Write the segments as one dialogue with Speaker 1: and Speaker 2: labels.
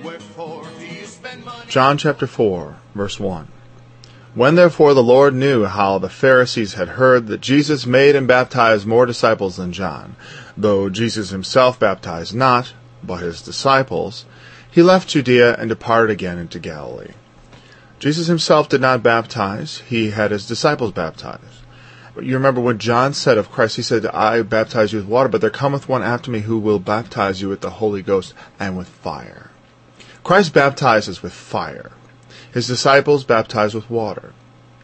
Speaker 1: John chapter 4, verse 1. When therefore the Lord knew how the Pharisees had heard that Jesus made and baptized more disciples than John, though Jesus himself baptized not, but his disciples, he left Judea and departed again into Galilee. Jesus himself did not baptize, he had his disciples baptize. But you remember when John said of Christ, he said, I baptize you with water, but there cometh one after me who will baptize you with the Holy Ghost and with fire. Christ baptizes with fire. His disciples baptize with water.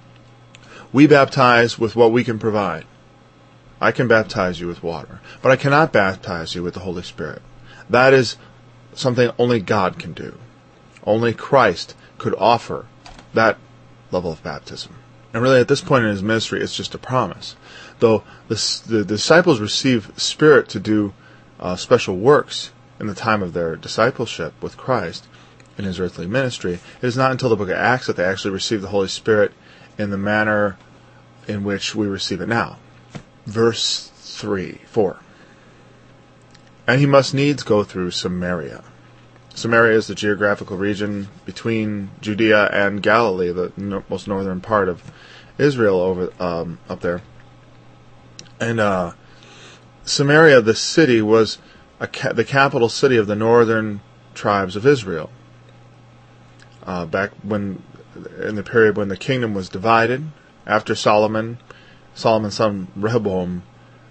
Speaker 1: We baptize with what we can provide. I can baptize you with water, but I cannot baptize you with the Holy Spirit. That is something only God can do. Only Christ could offer that level of baptism. And really at this point in his ministry, it's just a promise. Though the disciples receive Spirit to do special works in the time of their discipleship with Christ, in his earthly ministry, it is not until the book of Acts that they actually receive the Holy Spirit in the manner in which we receive it now. Verse 4. And he must needs go through Samaria. Samaria is the geographical region between Judea and Galilee, the most northern part of Israel over up there. And Samaria, the city, was the capital city of the northern tribes of Israel. Back when, in the period when the kingdom was divided, after Solomon's son Rehoboam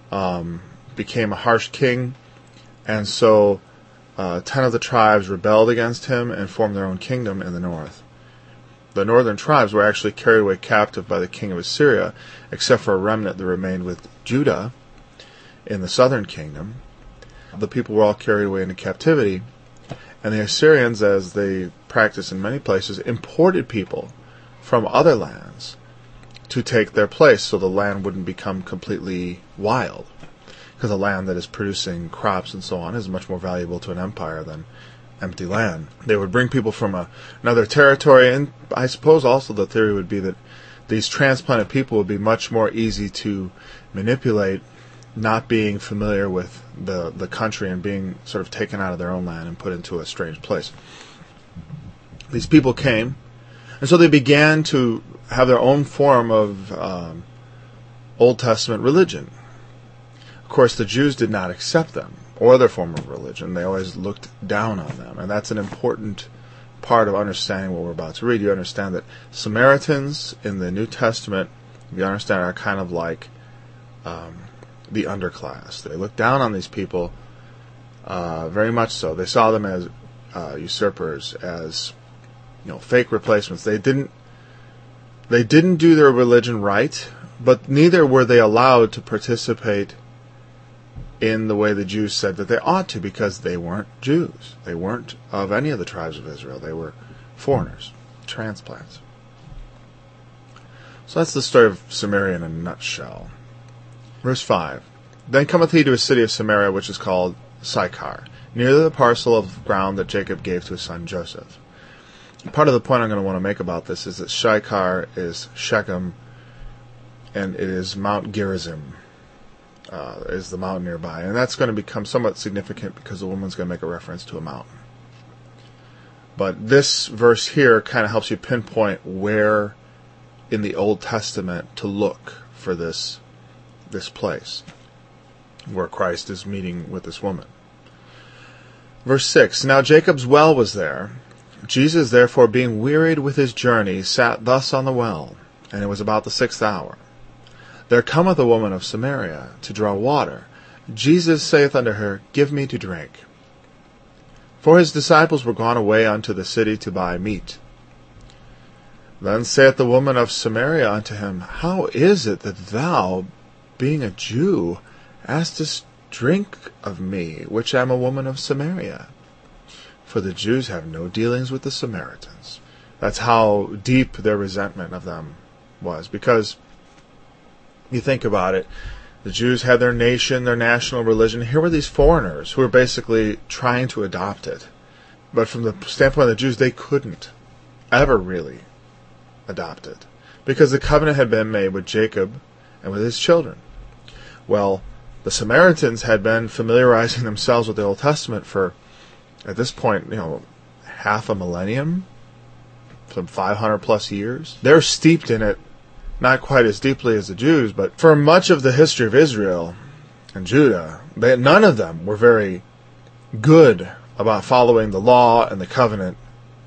Speaker 1: became a harsh king, and so 10 of the tribes rebelled against him and formed their own kingdom in the north. The northern tribes were actually carried away captive by the king of Assyria, except for a remnant that remained with Judah in the southern kingdom. The people were all carried away into captivity, and the Assyrians, as they practiced in many places, imported people from other lands to take their place so the land wouldn't become completely wild. Because a land that is producing crops and so on is much more valuable to an empire than empty land. They would bring people from another territory, and I suppose also the theory would be that these transplanted people would be much more easy to manipulate, not being familiar with the country and being sort of taken out of their own land and put into a strange place. These people came, and so they began to have their own form of Old Testament religion. Of course, the Jews did not accept them or their form of religion. They always looked down on them, and that's an important part of understanding what we're about to read. You understand that Samaritans in the New Testament, you understand, are kind of like the underclass. They looked down on these people very much so. They saw them as usurpers, as fake replacements. They didn't do their religion right, but neither were they allowed to participate in the way the Jews said that they ought to, because they weren't Jews. They weren't of any of the tribes of Israel. They were foreigners, transplants. So that's the story of Samaria in a nutshell. Verse 5. Then cometh he to a city of Samaria, which is called Sychar, near the parcel of ground that Jacob gave to his son Joseph. Part of the point I'm going to want to make about this is that Sychar is Shechem, and it is Mount Gerizim, is the mountain nearby. And that's going to become somewhat significant because the woman's going to make a reference to a mountain. But this verse here kind of helps you pinpoint where in the Old Testament to look for this place where Christ is meeting with this woman. Verse 6, Now Jacob's well was there. Jesus, therefore, being wearied with his journey, sat thus on the well, and it was about the 6th hour. There cometh a woman of Samaria to draw water. Jesus saith unto her, Give me to drink. For his disciples were gone away unto the city to buy meat. Then saith the woman of Samaria unto him, How is it that thou, being a Jew, askest drink of me, which am a woman of Samaria? For the Jews have no dealings with the Samaritans. That's how deep their resentment of them was. Because you think about it, the Jews had their nation, their national religion. Here were these foreigners who were basically trying to adopt it. But from the standpoint of the Jews, they couldn't ever really adopt it, because the covenant had been made with Jacob and with his children. Well, the Samaritans had been familiarizing themselves with the Old Testament for, at this point, half a millennium, some 500 plus years. They're steeped in it, not quite as deeply as the Jews, but for much of the history of Israel and Judah, none of them were very good about following the law and the covenant.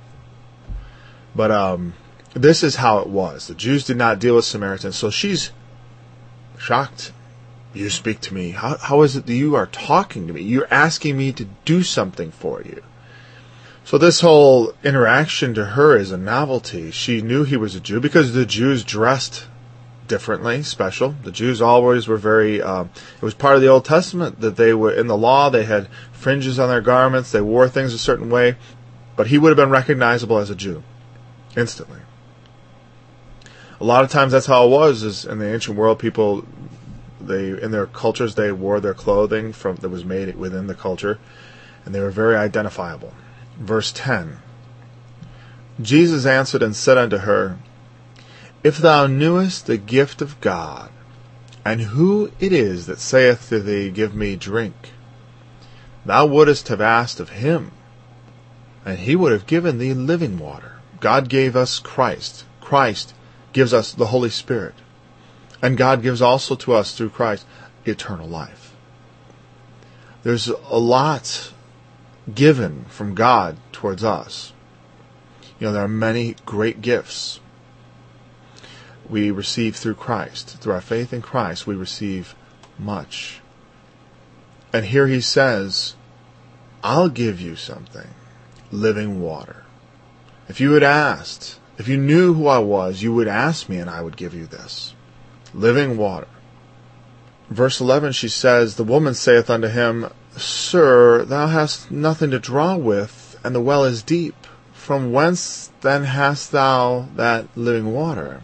Speaker 1: But this is how it was. The Jews did not deal with Samaritans, so she's shocked. You speak to me. How is it that you are talking to me? You're asking me to do something for you. So this whole interaction to her is a novelty. She knew he was a Jew because the Jews dressed differently, special. The Jews always were very, it was part of the Old Testament that they were, in the law, they had fringes on their garments, they wore things a certain way, but he would have been recognizable as a Jew instantly. A lot of times that's how it was, is in the ancient world, people, in their cultures, they wore their clothing that was made within the culture, and they were very identifiable. Verse 10, Jesus answered and said unto her, If thou knewest the gift of God, and who it is that saith to thee, Give me drink, thou wouldest have asked of him, and he would have given thee living water. God gave us Christ. Christ gives us the Holy Spirit. And God gives also to us through Christ eternal life. There's a lot given from God towards us. There are many great gifts we receive through Christ. Through our faith in Christ, we receive much. And here he says, I'll give you something, living water. If you had asked, if you knew who I was, you would ask me and I would give you this. Living water. Verse 11, she says, The woman saith unto him, Sir, thou hast nothing to draw with, and the well is deep. From whence then hast thou that living water?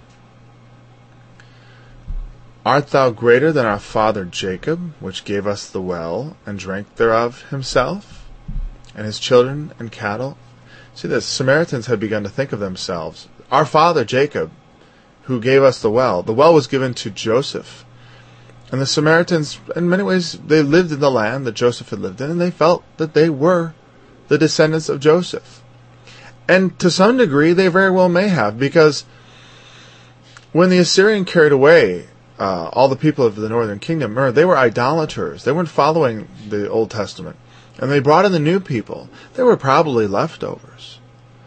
Speaker 1: Art thou greater than our father Jacob, which gave us the well, and drank thereof himself, and his children and cattle? See, the Samaritans had begun to think of themselves. Our father Jacob, who gave us the well was given to Joseph. And the Samaritans, in many ways, they lived in the land that Joseph had lived in, and they felt that they were the descendants of Joseph. And to some degree, they very well may have, because when the Assyrian carried away all the people of the northern kingdom, they were idolaters. They weren't following the Old Testament. And they brought in the new people. They were probably leftovers.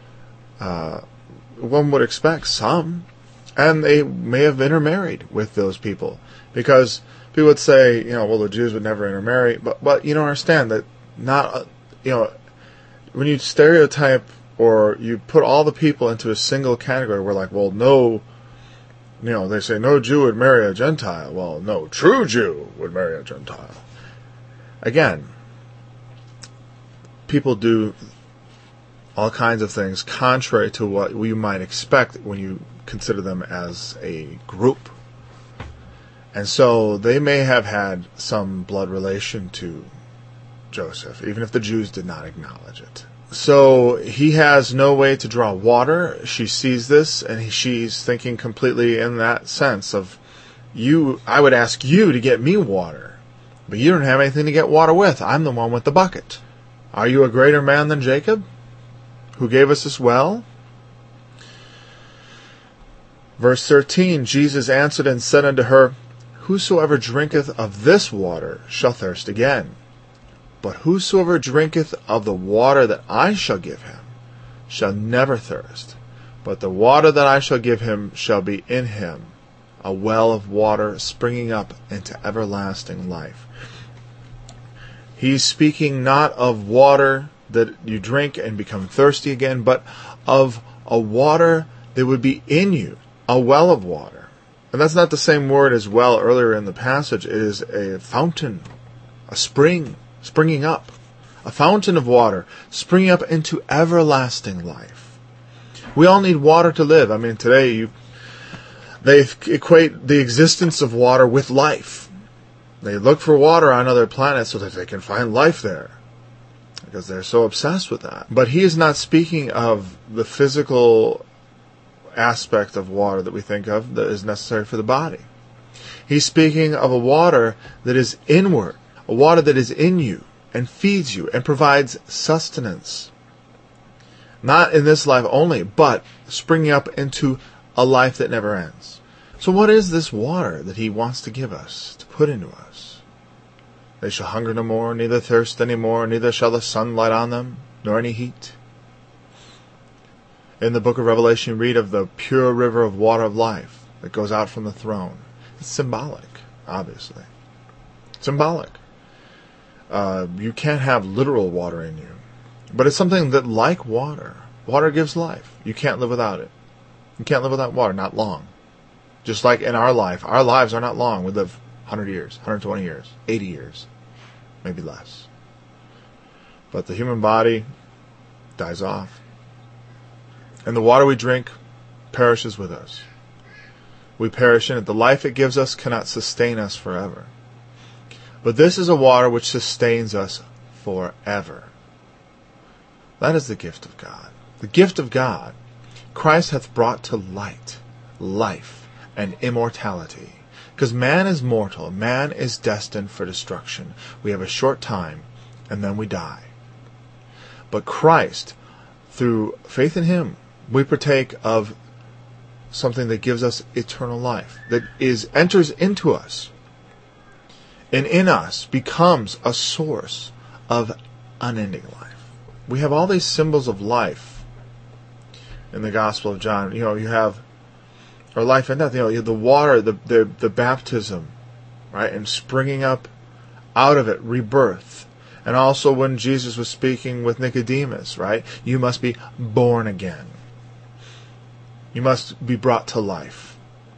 Speaker 1: One would expect some. And they may have intermarried with those people. Because people would say, the Jews would never intermarry. But you don't understand that not, when you stereotype or you put all the people into a single category, we're like, well, no, they say no Jew would marry a Gentile. Well, no true Jew would marry a Gentile. Again, people do all kinds of things contrary to what you might expect when you consider them as a group. And so they may have had some blood relation to Joseph, even if the Jews did not acknowledge it. So he has no way to draw water. She sees this, and she's thinking completely in that sense of, I would ask you to get me water, but you don't have anything to get water with. I'm the one with the bucket. Are you a greater man than Jacob, who gave us this well? Verse 13, Jesus answered and said unto her, Whosoever drinketh of this water shall thirst again. But whosoever drinketh of the water that I shall give him shall never thirst. But the water that I shall give him shall be in him a well of water springing up into everlasting life. He's speaking not of water that you drink and become thirsty again, but of a water that would be in you, a well of water. And that's not the same word as well earlier in the passage. It is a fountain, a spring, springing up, a fountain of water, springing up into everlasting life. We all need water to live. Today they equate the existence of water with life. They look for water on other planets so that they can find life there, because they're so obsessed with that. But he is not speaking of the physical aspect of water that we think of that is necessary for the body. He's speaking of a water that is inward, a water that is in you and feeds you and provides sustenance. Not in this life only, but springing up into a life that never ends. So what is this water that he wants to give us, to put into us? They shall hunger no more, neither thirst any more, neither shall the sun light on them, nor any heat. In the book of Revelation, you read of the pure river of water of life that goes out from the throne. It's symbolic, obviously. Symbolic. You can't have literal water in you. But it's something that, like water, water gives life. You can't live without it. You can't live without water, not long. Just like in our life, our lives are not long. We live 100 years, 120 years, 80 years, maybe less. But the human body dies off. And the water we drink perishes with us. We perish in it. The life it gives us cannot sustain us forever. But this is a water which sustains us forever. That is the gift of God. The gift of God, Christ hath brought to light, life, and immortality. Because man is mortal. Man is destined for destruction. We have a short time, and then we die. But Christ, through faith in him, we partake of something that gives us eternal life, that enters into us, and in us becomes a source of unending life. We have all these symbols of life in the Gospel of John. You have or life and death. You have the water, the baptism, right, and springing up out of it, rebirth. And also when Jesus was speaking with Nicodemus, right, you must be born again. You must be brought to life.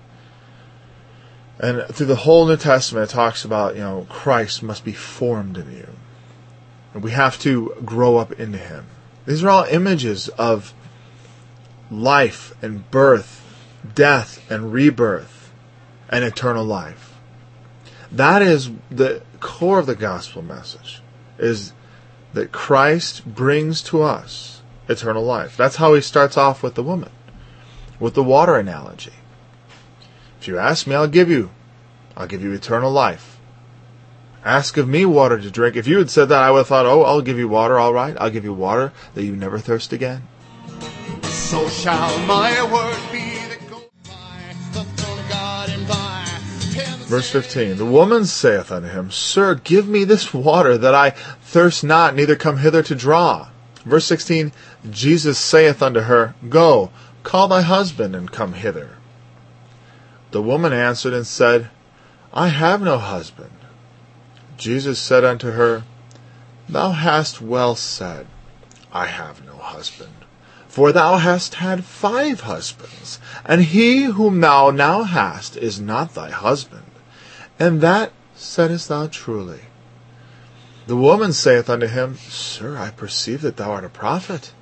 Speaker 1: And through the whole New Testament, it talks about, Christ must be formed in you. And we have to grow up into him. These are all images of life and birth, death and rebirth, and eternal life. That is the core of the gospel message, is that Christ brings to us eternal life. That's how he starts off with the woman, with the water analogy. If you ask me, I'll give you eternal life. Ask of me water to drink. If you had said that, I would have thought, I'll give you water, all right. I'll give you water that you never thirst again.
Speaker 2: So shall my word be that goes by the throne of God and by him.
Speaker 1: Verse 15, the woman saith unto him, Sir, give me this water, that I thirst not, neither come hither to draw. Verse 16, Jesus saith unto her, Go, call thy husband, and come hither. The woman answered and said, I have no husband. Jesus said unto her, Thou hast well said, I have no husband. For thou hast had 5 husbands, and he whom thou now hast is not thy husband. And that saidest thou truly. The woman saith unto him, Sir, I perceive that thou art a prophet.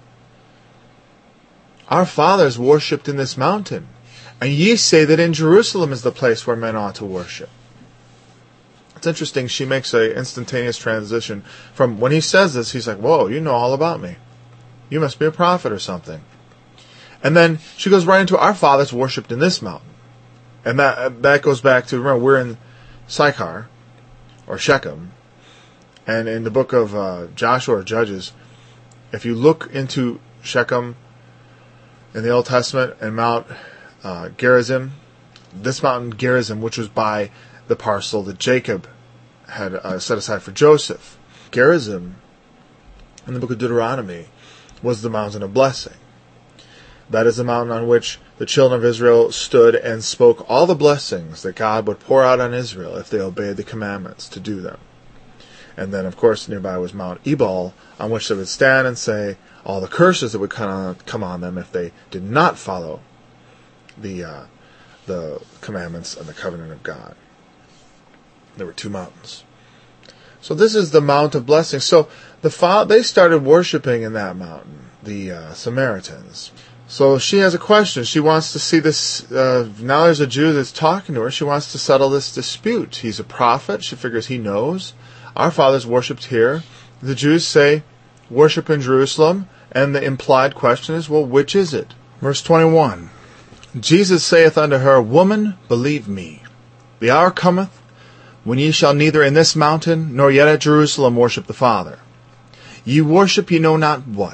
Speaker 1: Our fathers worshipped in this mountain, and ye say that in Jerusalem is the place where men ought to worship. It's interesting, she makes an instantaneous transition from when he says this, he's like, whoa, you know all about me. You must be a prophet or something. And then she goes right into our fathers worshipped in this mountain. And that goes back to, remember, we're in Sychar, or Shechem. And in the book of Joshua or Judges, if you look into Shechem in the Old Testament and Mount Gerizim, this mountain Gerizim, which was by the parcel that Jacob had set aside for Joseph. Gerizim, in the book of Deuteronomy, was the mountain of blessing. That is the mountain on which the children of Israel stood and spoke all the blessings that God would pour out on Israel if they obeyed the commandments to do them. And then, of course, nearby was Mount Ebal, on which they would stand and say all the curses that would come on them if they did not follow the commandments and the covenant of God. There were 2 mountains. So this is the Mount of Blessing. So they started worshiping in that mountain, the Samaritans. So she has a question. She wants to see this. Now there's a Jew that's talking to her. She wants to settle this dispute. He's a prophet. She figures he knows. Our fathers worshipped here. The Jews say, worship in Jerusalem. And the implied question is, well, which is it? Verse 21. Jesus saith unto her, Woman, believe me, the hour cometh, when ye shall neither in this mountain, nor yet at Jerusalem worship the Father. Ye worship ye know not what.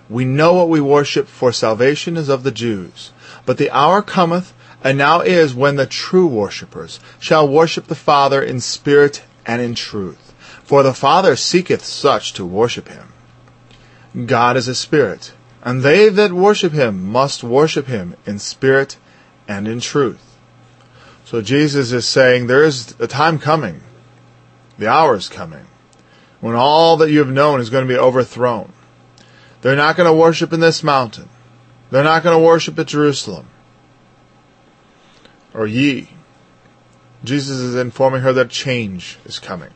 Speaker 1: We know what we worship, for salvation is of the Jews. But the hour cometh, and now is, when the true worshippers shall worship the Father in spirit and in truth. For the Father seeketh such to worship him. God is a spirit, and they that worship him must worship him in spirit and in truth. So Jesus is saying there is a time coming, the hour is coming, when all that you have known is going to be overthrown. They're not going to worship in this mountain. They're not going to worship at Jerusalem or ye. Jesus is informing her that change is coming.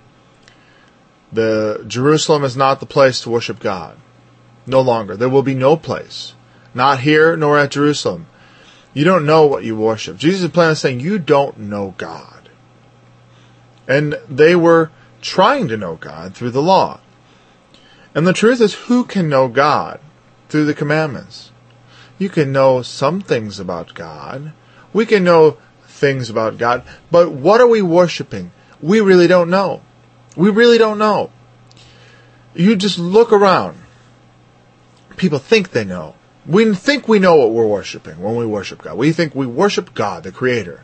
Speaker 1: The Jerusalem is not the place to worship God. No longer. There will be no place. Not here nor at Jerusalem. You don't know what you worship. Jesus is plainly saying you don't know God. And they were trying to know God through the law. And the truth is, who can know God through the commandments? You can know some things about God. We can know things about God. But what are we worshiping? We really don't know. We really don't know. You just look around. People think they know. We think we know what we're worshiping when we worship God. We think we worship God, the Creator.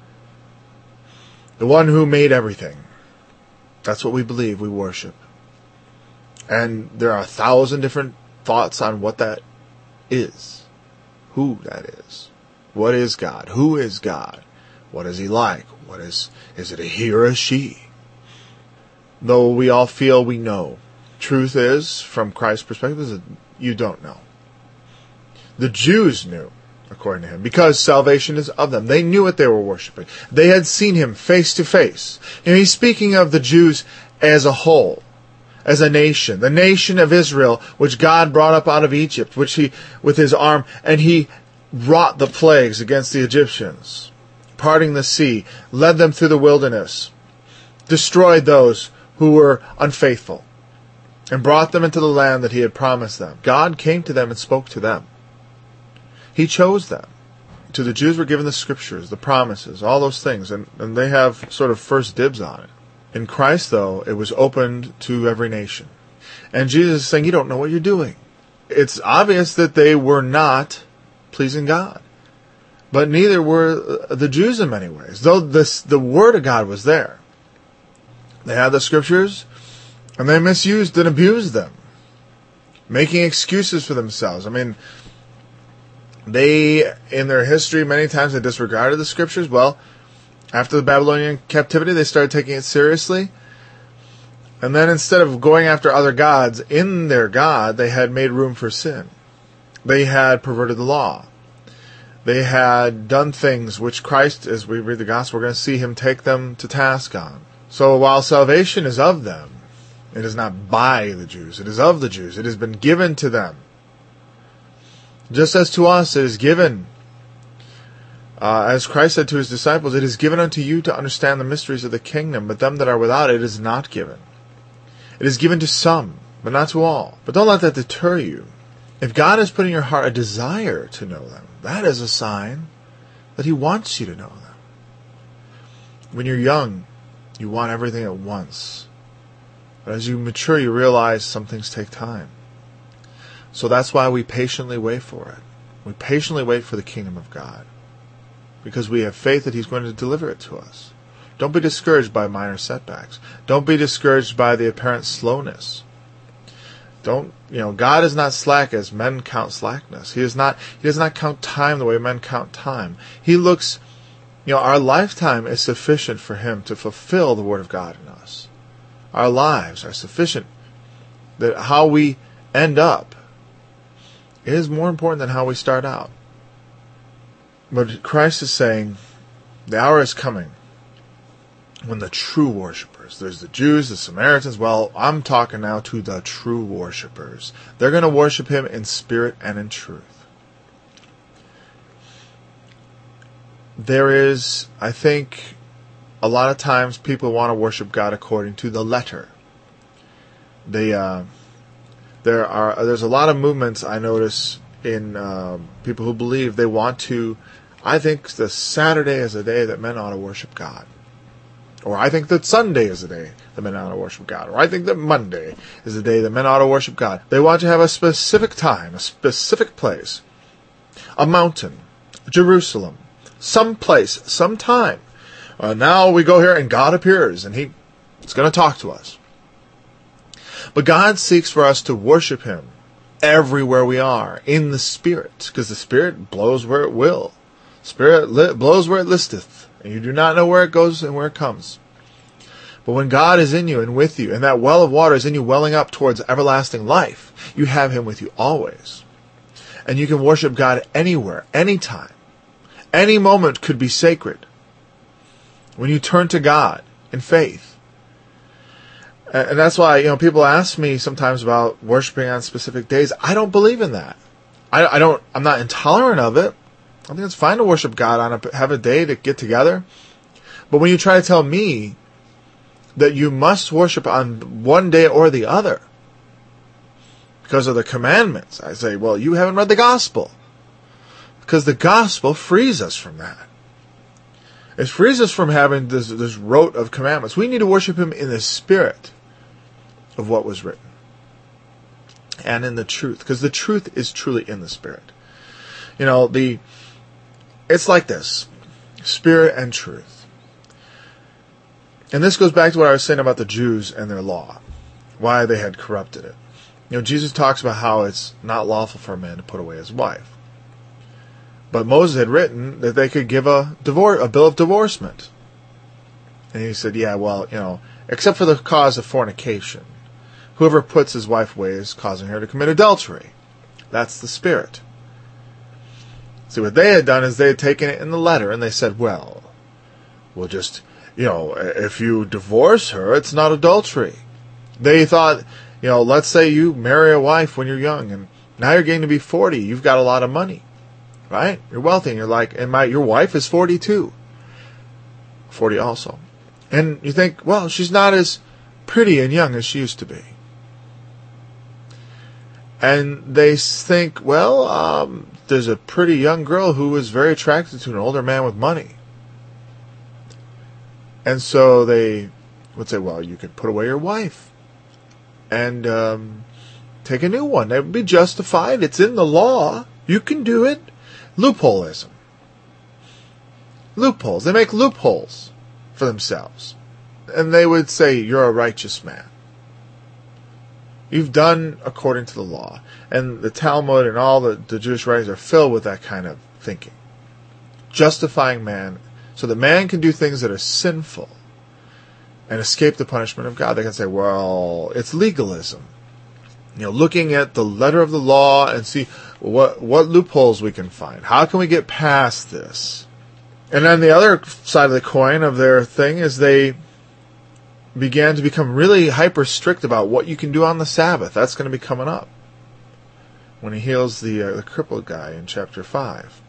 Speaker 1: The one who made everything. That's what we believe we worship. And there are 1,000 different thoughts on what that is. Who that is. What is God? Who is God? What is he like? Is it a he or a she? Though we all feel we know. Truth is, from Christ's perspective, is that you don't know. The Jews knew, according to him, because salvation is of them. They knew what they were worshiping. They had seen him face to face. And he's speaking of the Jews as a whole, as a nation, the nation of Israel, which God brought up out of Egypt, which he, with his arm, and he wrought the plagues against the Egyptians, parting the sea, led them through the wilderness, destroyed those who were unfaithful, and brought them into the land that he had promised them. God came to them and spoke to them. He chose them. To the Jews were given the scriptures, the promises, all those things, and they have sort of first dibs on it. In Christ, though, it was opened to every nation. And Jesus is saying, you don't know what you're doing. It's obvious that they were not pleasing God. But neither were the Jews in many ways, though the Word of God was there. They had the scriptures, and they misused and abused them, making excuses for themselves. I mean, they, in their history, many times they disregarded the scriptures. Well, after the Babylonian captivity, they started taking it seriously. And then instead of going after other gods in their God, they had made room for sin. They had perverted the law. They had done things which Christ, as we read the gospel, we're going to see him take them to task on. So while salvation is of them, it is not by the Jews. It is of the Jews. It has been given to them. Just as to us it is given, as Christ said to his disciples, it is given unto you to understand the mysteries of the kingdom, but them that are without it is not given. It is given to some, but not to all. But don't let that deter you. If God has put in your heart a desire to know them, that is a sign that he wants you to know them. When you're young, you want everything at once. But as you mature, you realize some things take time. So that's why we patiently wait for it. We patiently wait for the kingdom of God, because we have faith that he's going to deliver it to us. Don't be discouraged by minor setbacks. Don't be discouraged by the apparent slowness. God is not slack as men count slackness. He does not count time the way men count time. He looks, our lifetime is sufficient for him to fulfill the word of God in us. Our lives are sufficient. That how we end up is more important than how we start out. But Christ is saying, the hour is coming when the true worshipers, there's the Jews, the Samaritans, well, I'm talking now to the true worshipers. They're going to worship him in spirit and in truth. There is, I think, a lot of times people want to worship God according to the letter. There's a lot of movements I notice in people who believe they want to. I think the Saturday is a day that men ought to worship God. Or I think that Sunday is the day that men ought to worship God. Or I think that Monday is the day that men ought to worship God. They want to have a specific time, a specific place, a mountain, Jerusalem, some place, some time. Now we go here and God appears and He's going to talk to us. But God seeks for us to worship Him everywhere we are, in the Spirit, because the Spirit blows where it will. Spirit blows where it listeth, and you do not know where it goes and where it comes. But when God is in you and with you, and that well of water is in you welling up towards everlasting life, you have Him with you always. And you can worship God anywhere, anytime. Any moment could be sacred when you turn to God in faith. And that's why, people ask me sometimes about worshiping on specific days. I don't believe in that. I'm not intolerant of it. I think it's fine to worship God have a day to get together. But when you try to tell me that you must worship on one day or the other because of the commandments, I say, well, you haven't read the gospel. Because the gospel frees us from that. It frees us from having this rote of commandments. We need to worship Him in the spirit of what was written. And in the truth. Because the truth is truly in the spirit. It's like this. Spirit and truth. And this goes back to what I was saying about the Jews and their law. Why they had corrupted it. Jesus talks about how it's not lawful for a man to put away his wife. But Moses had written that they could give a bill of divorcement. And he said, except for the cause of fornication. Whoever puts his wife away is causing her to commit adultery. That's the spirit. See, what they had done is they had taken it in the letter and they said, we'll just, if you divorce her, it's not adultery. They thought, let's say you marry a wife when you're young and now you're getting to be 40. You've got a lot of money. Right? You're wealthy, and you're like, your wife is 42. 40 also. And you think, well, she's not as pretty and young as she used to be. And they think, well, there's a pretty young girl who is very attracted to an older man with money. And so they would say, well, you could put away your wife and take a new one. That would be justified. It's in the law. You can do it. Loopholism. Loopholes. They make loopholes for themselves. And they would say, you're a righteous man. You've done according to the law. And the Talmud and all the Jewish writings are filled with that kind of thinking. Justifying man so that man can do things that are sinful and escape the punishment of God. They can say, well, it's legalism. Looking at the letter of the law and see what loopholes we can find. How can we get past this? And then the other side of the coin of their thing is they began to become really hyper strict about what you can do on the Sabbath. That's going to be coming up when He heals the crippled guy in chapter 5.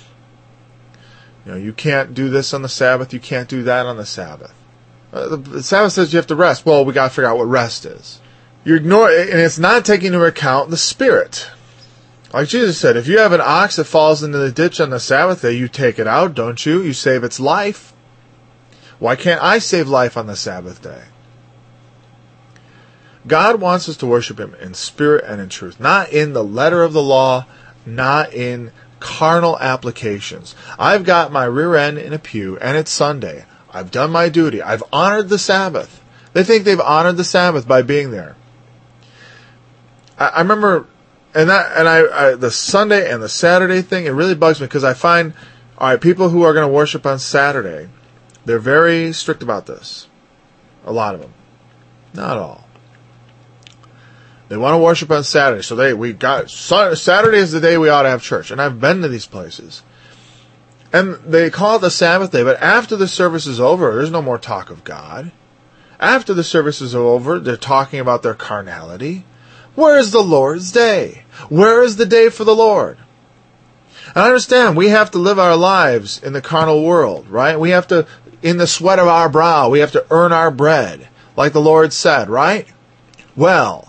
Speaker 1: You can't do this on the Sabbath. You can't do that on the Sabbath. The Sabbath says you have to rest. Well, we got to figure out what rest is. You ignore it, and it's not taking into account the spirit. Like Jesus said, if you have an ox that falls into the ditch on the Sabbath day, you take it out, don't you? You save its life. Why can't I save life on the Sabbath day? God wants us to worship Him in spirit and in truth, not in the letter of the law, not in carnal applications. I've got my rear end in a pew, and it's Sunday. I've done my duty. I've honored the Sabbath. They think they've honored the Sabbath by being there. I remember, the Sunday and the Saturday thing, it really bugs me because I find, people who are going to worship on Saturday, they're very strict about this. A lot of them. Not all. They want to worship on Saturday, so Saturday is the day we ought to have church. And I've been to these places. And they call it the Sabbath day, but after the service is over, there's no more talk of God. After the service is over, they're talking about their carnality. Where is the Lord's day? Where is the day for the Lord? And I understand we have to live our lives in the carnal world, right? We have to, in the sweat of our brow, we have to earn our bread, like the Lord said, right? Well,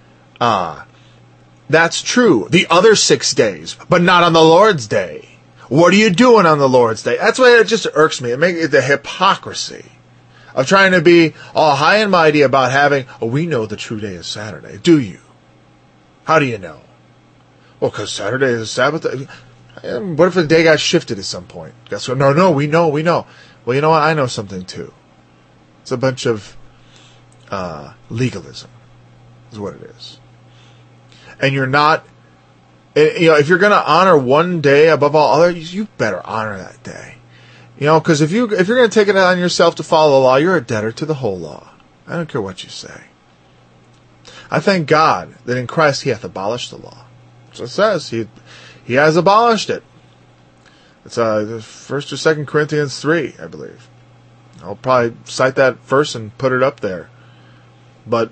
Speaker 1: that's true. The other 6 days, but not on the Lord's day. What are you doing on the Lord's day? That's why it just irks me. It makes the hypocrisy. of trying to be all high and mighty about having, we know the true day is Saturday. Do you? How do you know? Well, because Saturday is a Sabbath. What if the day got shifted at some point? Guess what? No, we know. Well, you know what? I know something too. It's a bunch of legalism is what it is. And you're not, if you're going to honor one day above all others, you better honor that day. Because if you're going to take it on yourself to follow the law, you're a debtor to the whole law. I don't care what you say. I thank God that in Christ He hath abolished the law. So it says He has abolished it. It's 1 or 2 Corinthians 3, I believe. I'll probably cite that verse and put it up there. But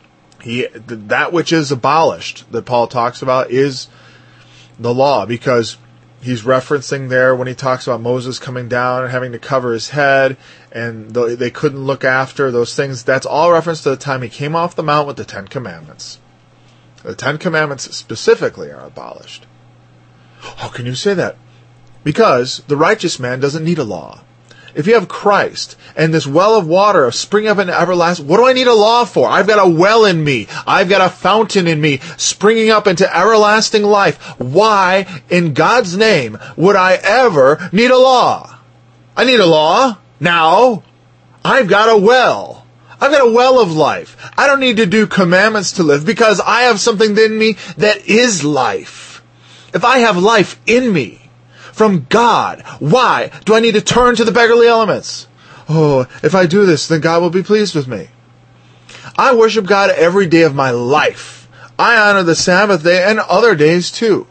Speaker 1: that which is abolished that Paul talks about is the law, because he's referencing there when he talks about Moses coming down and having to cover his head, and they couldn't look after those things. That's all reference to the time he came off the mount with the 10 Commandments. The 10 Commandments specifically are abolished. How can you say that? Because the righteous man doesn't need a law. If you have Christ and this well of water of spring up into everlasting, what do I need a law for? I've got a well in me. I've got a fountain in me springing up into everlasting life. Why, in God's name, would I ever need a law? I need a law now. I've got a well. I've got a well of life. I don't need to do commandments to live because I have something in me that is life. If I have life in me, from God, why do I need to turn to the beggarly elements? Oh, if I do this, then God will be pleased with me. I worship God every day of my life. I honor the Sabbath day and other days too.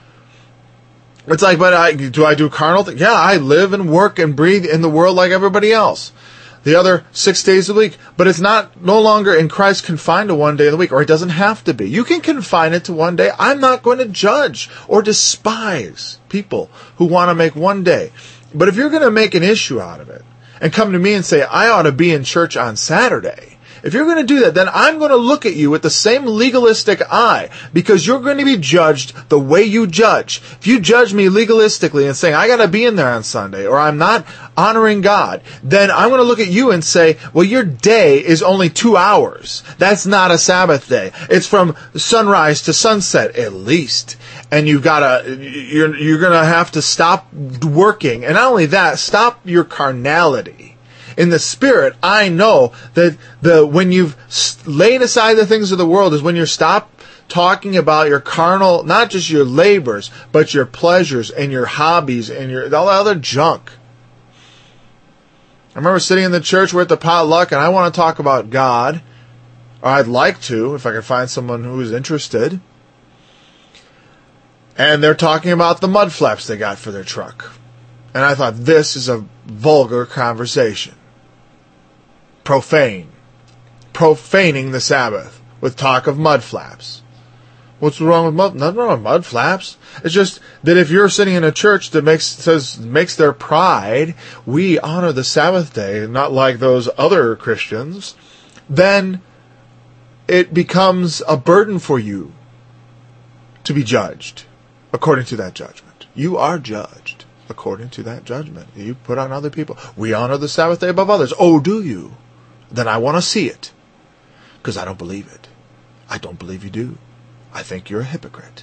Speaker 1: It's like, do I do carnal things? Yeah, I live and work and breathe in the world like everybody else. The other 6 days of the week. But it's no longer in Christ confined to one day of the week, or it doesn't have to be. You can confine it to one day. I'm not going to judge or despise people who want to make one day. But if you're going to make an issue out of it and come to me and say, I ought to be in church on Saturday, if you're going to do that, then I'm going to look at you with the same legalistic eye, because you're going to be judged the way you judge. If you judge me legalistically and saying, I got to be in there on Sunday, or I'm not honoring God, then I'm going to look at you and say, well, your day is only 2 hours. That's not a Sabbath day. It's from sunrise to sunset, at least. And you're going to have to stop working. And not only that, stop your carnality. In the Spirit, I know that when you've laid aside the things of the world is when you stop talking about your carnal, not just your labors, but your pleasures and your hobbies and all that other junk. I remember sitting in the church, we're at the potluck, and I want to talk about God, or I'd like to, if I could find someone who is interested. And they're talking about the mud flaps they got for their truck. And I thought, this is a vulgar conversation. Profaning the Sabbath with talk of mud flaps. What's wrong with nothing wrong with mud flaps? It's just that if you're sitting in a church that makes their pride, we honor the Sabbath day, not like those other Christians, then it becomes a burden for you to be judged according to that judgment. You are judged according to that judgment. You put on other people. We honor the Sabbath day above others. Oh, do you? Then I want to see it, because I don't believe it. I don't believe you do. I think you're a hypocrite.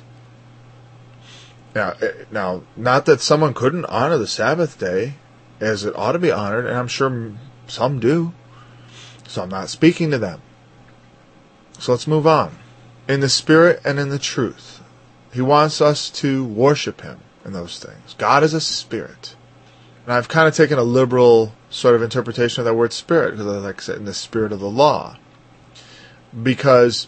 Speaker 1: Now, not that someone couldn't honor the Sabbath day as it ought to be honored, and I'm sure some do. So I'm not speaking to them. So let's move on. In the Spirit and in the truth. He wants us to worship Him in those things. God is a spirit. And I've kind of taken a liberal sort of interpretation of that word spirit, because like I said, in the spirit of the law. Because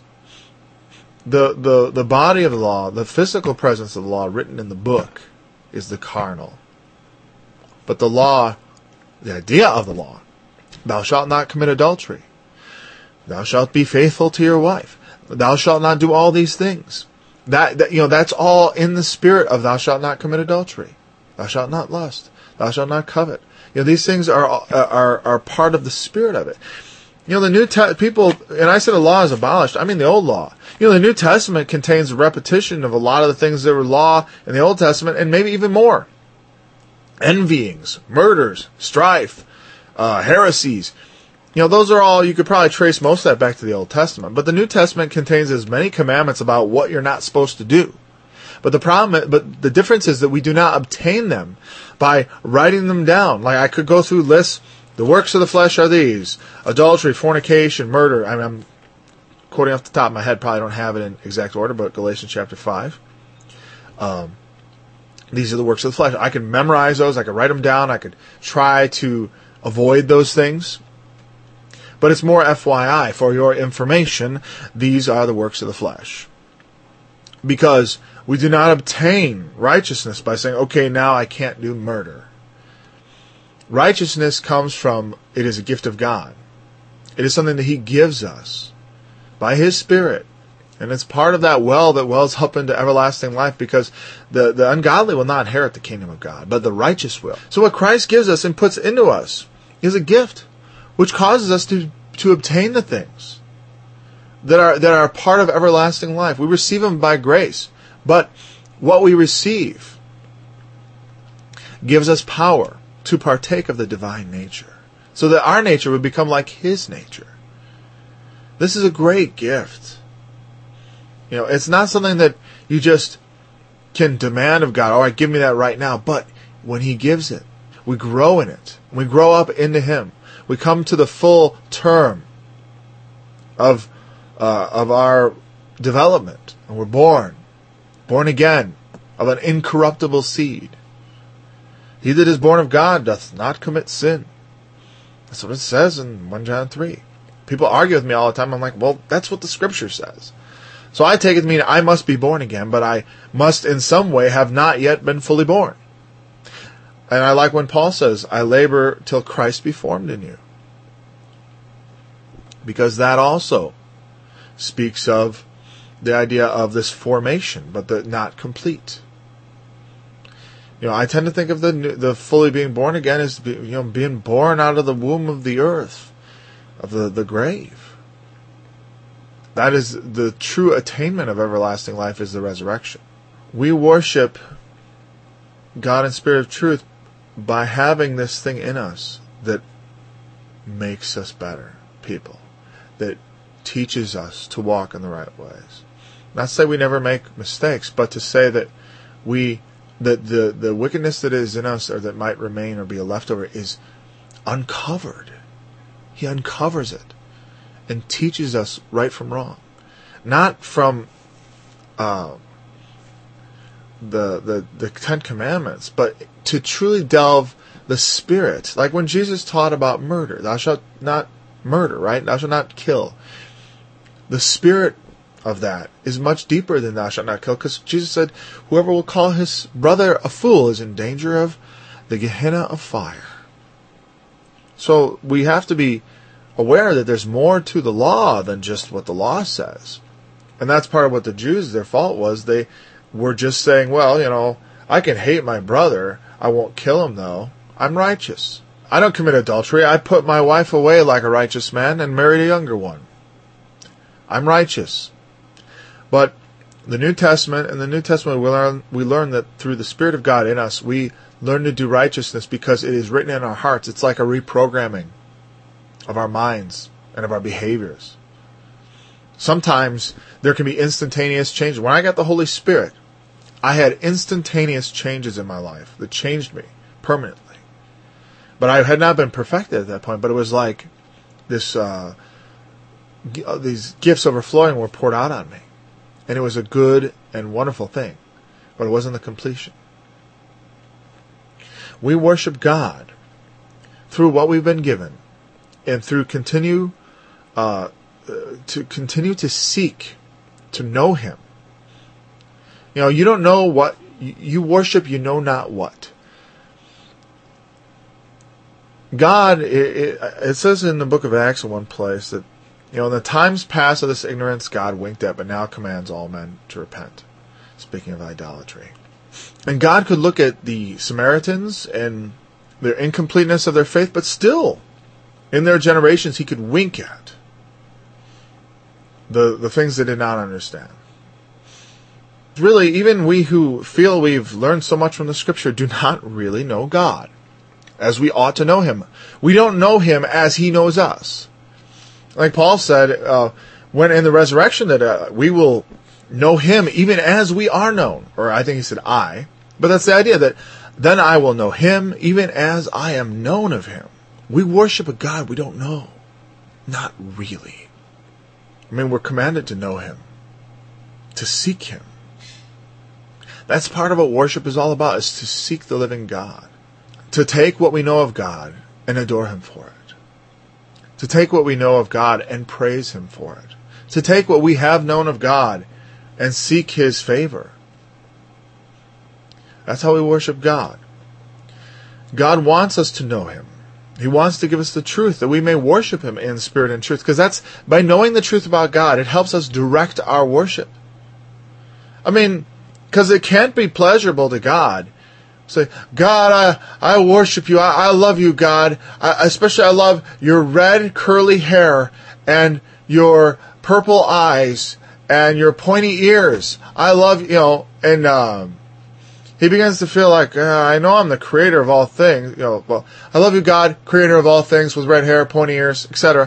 Speaker 1: the body of the law, the physical presence of the law written in the book, is the carnal. But the law, the idea of the law, thou shalt not commit adultery. Thou shalt be faithful to your wife. Thou shalt not do all these things. That's all in the spirit of thou shalt not commit adultery. Thou shalt not lust. Thou shalt not covet. These things are part of the spirit of it. The New people, and I said the law is abolished. I mean the old law. The New Testament contains a repetition of a lot of the things that were law in the Old Testament, and maybe even more. Envyings, murders, strife, heresies, Those are all, you could probably trace most of that back to the Old Testament. But the New Testament contains as many commandments about what you're not supposed to do. But the difference is that we do not obtain them by writing them down. Like, I could go through lists. The works of the flesh are these: adultery, fornication, murder. I'm quoting off the top of my head. Probably don't have it in exact order, but Galatians chapter 5. These are the works of the flesh. I could memorize those. I could write them down. I could try to avoid those things. But it's more FYI, for your information. These are the works of the flesh. Because we do not obtain righteousness by saying, okay, now I can't do murder. Righteousness comes from, it is a gift of God. It is something that He gives us by His Spirit. And it's part of that well that wells up into everlasting life, because the ungodly will not inherit the kingdom of God, but the righteous will. So what Christ gives us and puts into us is a gift, which causes us to obtain the things that are part of everlasting life. We receive them by grace. But what we receive gives us power to partake of the divine nature, so that our nature would become like His nature. This is a great gift. It's not something that you just can demand of God. All right, give me that right now. But when He gives it, we grow in it. We grow up into Him. We come to the full term of our development, and we're born again of an incorruptible seed. He that is born of God doth not commit sin. That's what it says in 1 John 3. People argue with me all the time. I'm like, well, that's what the Scripture says. So I take it to mean I must be born again, but I must in some way have not yet been fully born. And I like when Paul says, I labor till Christ be formed in you. Because that also speaks of the idea of this formation, but not complete. I tend to think of the fully being born again as being born out of the womb of the earth, of the grave. That is the true attainment of everlasting life, is the resurrection. We worship God in spirit of truth by having this thing in us that makes us better people, that teaches us to walk in the right ways. Not to say we never make mistakes, but to say that the wickedness that is in us, or that might remain or be a leftover, is uncovered. He uncovers it and teaches us right from wrong. Not from the Ten Commandments, but to truly delve the Spirit. Like when Jesus taught about murder. Thou shalt not murder, right? Thou shalt not kill. The spirit of that is much deeper than thou shalt not kill, because Jesus said, whoever will call his brother a fool is in danger of the Gehenna of fire. So we have to be aware that there's more to the law than just what the law says. And that's part of what the Jews, their fault was. They were just saying, well, I can hate my brother. I won't kill him, though. I'm righteous. I don't commit adultery. I put my wife away like a righteous man and married a younger one. I'm righteous. But in the New Testament we learn that through the Spirit of God in us, we learn to do righteousness because it is written in our hearts. It's like a reprogramming of our minds and of our behaviors. Sometimes there can be instantaneous changes. When I got the Holy Spirit, I had instantaneous changes in my life that changed me permanently. But I had not been perfected at that point. But it was like this: these gifts overflowing were poured out on me, and it was a good and wonderful thing. But it wasn't the completion. We worship God through what we've been given, and through continue to seek to know Him. You don't know what you worship. You know not what. God, it says in the book of Acts in one place that, in the times past of this ignorance, God winked at, but now commands all men to repent. Speaking of idolatry. And God could look at the Samaritans and their incompleteness of their faith, but still, in their generations, He could wink at the things they did not understand. Really, even we who feel we've learned so much from the Scripture do not really know God. as we ought to know him. We don't know him as he knows us. Like Paul said, when in the resurrection, that we will know him even as we are known. Or I think he said I. But that's the idea, that then I will know him even as I am known of him. We worship a God we don't know. Not really. I mean, we're commanded to know him, to seek him. That's part of what worship is all about, is to seek the living God. To take what we know of God and adore him for it. To take what we know of God and praise him for it. To take what we have known of God and seek his favor. That's how we worship God. God wants us to know him. He wants to give us the truth, that we may worship him in spirit and truth. Because that's, by knowing the truth about God, it helps us direct our worship. I mean, because it can't be pleasurable to God. Say, God, I worship you. I love you, God. Especially I love your red curly hair and your purple eyes and your pointy ears. I love, and he begins to feel like, I know I'm the creator of all things. Well, I love you, God, creator of all things with red hair, pointy ears, etc.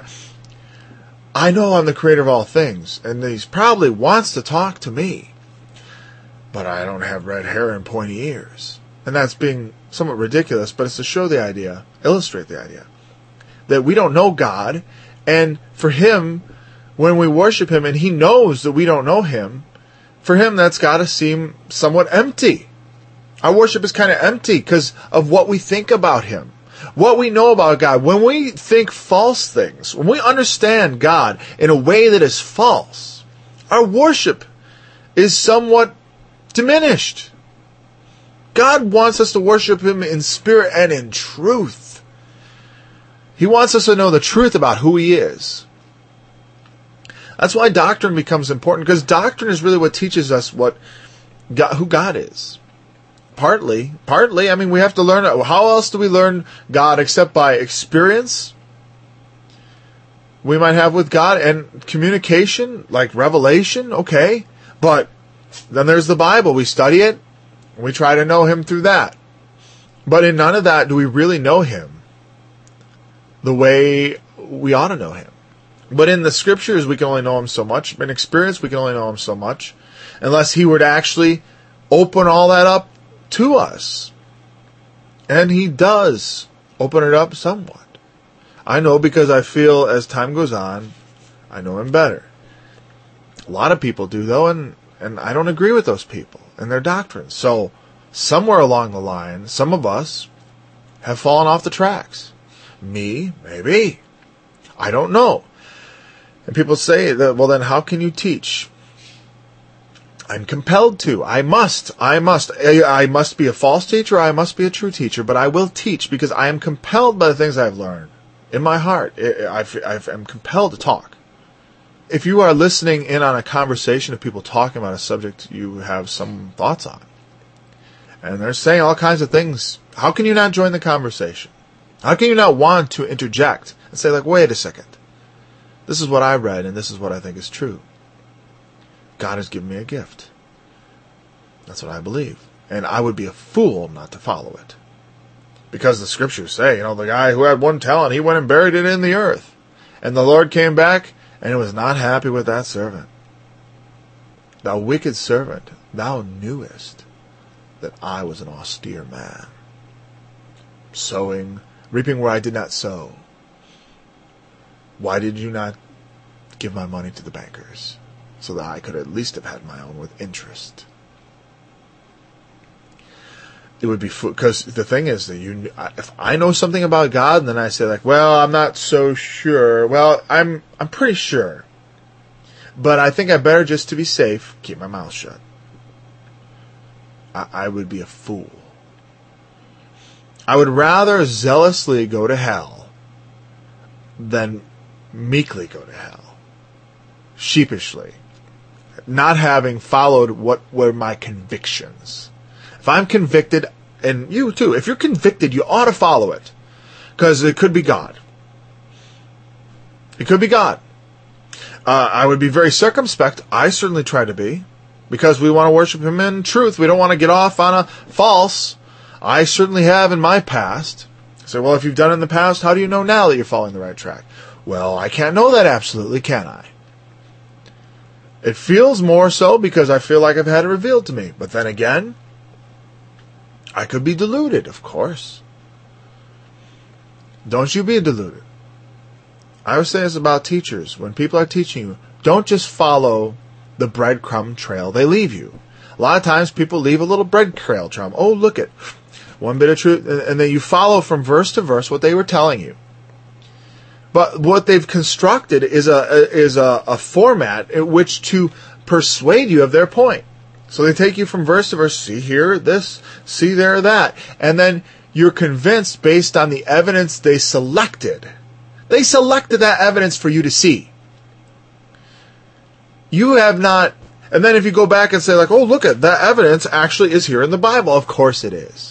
Speaker 1: I know I'm the creator of all things, and he probably wants to talk to me. But I don't have red hair and pointy ears. And that's being somewhat ridiculous, but it's to show the idea, illustrate the idea, that we don't know God, and for him, when we worship him and he knows that we don't know him, for him that's got to seem somewhat empty. Our worship is kind of empty because of what we think about him, what we know about God. When we think false things, when we understand God in a way that is false, our worship is somewhat diminished. God wants us to worship him in spirit and in truth. He wants us to know the truth about who he is. That's why doctrine becomes important, because doctrine is really what teaches us who God is. Partly, I mean, we have to learn. How else do we learn God except by experience we might have with God and communication, like revelation, okay. But then there's the Bible. We study it, and we try to know him through that. But in none of that do we really know him the way we ought to know him. But in the scriptures, we can only know him so much. In experience, we can only know him so much. Unless he were to actually open all that up to us. And he does open it up somewhat. I know, because I feel as time goes on, I know him better. A lot of people do, though, and I don't agree with those people and their doctrines. So somewhere along the line, some of us have fallen off the tracks. Me, maybe. I don't know. And people say that, well, then how can you teach? I'm compelled to. I must be a false teacher, or I must be a true teacher, but I will teach because I am compelled by the things I've learned. In my heart, I'm compelled to talk. If you are listening in on a conversation of people talking about a subject you have some thoughts on, and they're saying all kinds of things, how can you not join the conversation? How can you not want to interject and say, like, wait a second, this is what I read, and this is what I think is true. God has given me a gift. That's what I believe. And I would be a fool not to follow it. Because the scriptures say, the guy who had one talent, he went and buried it in the earth. And the Lord came back, and was not happy with that servant. Thou wicked servant, thou knewest that I was an austere man, reaping where I did not sow. Why did you not give my money to the bankers, so that I could at least have had my own with interest? It would be, because the thing is that if I know something about God, and then I say, like, well, I'm not so sure. Well, I'm pretty sure, but I think I better, just to be safe, keep my mouth shut. I would be a fool. I would rather zealously go to hell than meekly go to hell, sheepishly, not having followed what were my convictions. If I'm convicted, and you too, if you're convicted, you ought to follow it. Because it could be God. It could be God. I would be very circumspect. I certainly try to be. Because we want to worship him in truth. We don't want to get off on a false. I certainly have in my past. So, well, if you've done it in the past, how do you know now that you're following the right track? Well, I can't know that absolutely, can I? It feels more so because I feel like I've had it revealed to me. But then again, I could be deluded, of course. Don't you be deluded. I always say this about teachers. When people are teaching you, don't just follow the breadcrumb trail they leave you. A lot of times people leave a little bread trail. Oh, look at one bit of truth. And then you follow from verse to verse what they were telling you. But what they've constructed is a format in which to persuade you of their point. So they take you from verse to verse, see here, this, see there, that. And then you're convinced based on the evidence they selected. They selected that evidence for you to see. You have not, and then if you go back and say like, oh, look at that evidence actually is here in the Bible. Of course it is.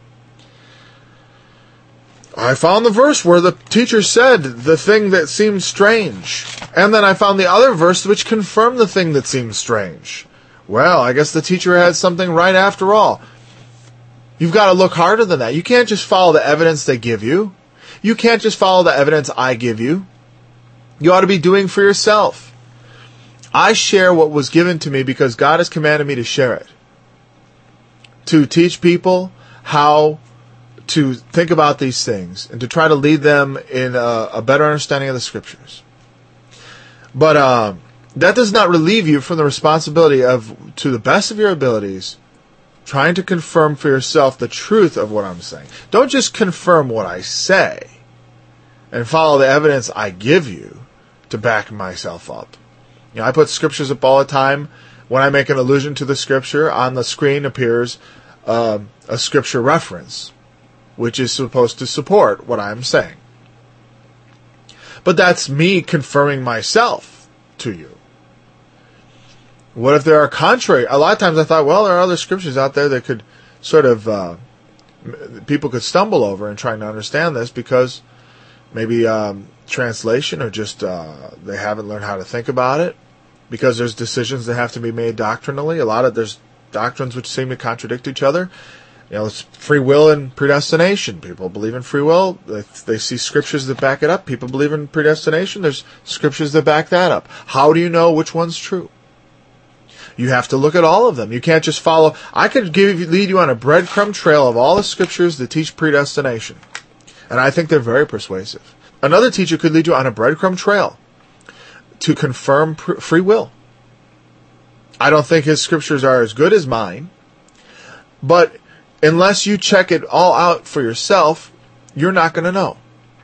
Speaker 1: I found the verse where the teacher said the thing that seemed strange. And then I found the other verse which confirmed the thing that seemed strange. Well, I guess the teacher had something right after all. You've got to look harder than that. You can't just follow the evidence they give you. You can't just follow the evidence I give you. You ought to be doing for yourself. I share what was given to me because God has commanded me to share it. To teach people how to think about these things and to try to lead them in a better understanding of the Scriptures. But that does not relieve you from the responsibility of, to the best of your abilities, trying to confirm for yourself the truth of what I'm saying. Don't just confirm what I say and follow the evidence I give you to back myself up. You know, I put scriptures up all the time. When I make an allusion to the scripture, on the screen appears a scripture reference, which is supposed to support what I'm saying. But that's me confirming myself to you. What if there are contrary? A lot of times I thought, well, there are other scriptures out there that could sort of, people could stumble over in trying to understand this because maybe translation or just they haven't learned how to think about it, because there's decisions that have to be made doctrinally. There's doctrines which seem to contradict each other. You know, it's free will and predestination. People believe in free will. They see scriptures that back it up. People believe in predestination. There's scriptures that back that up. How do you know which one's true? You have to look at all of them. You can't just follow. I could lead you on a breadcrumb trail of all the scriptures that teach predestination, and I think they're very persuasive. Another teacher could lead you on a breadcrumb trail to confirm free will. I don't think his scriptures are as good as mine, but unless you check it all out for yourself, you're not going to know.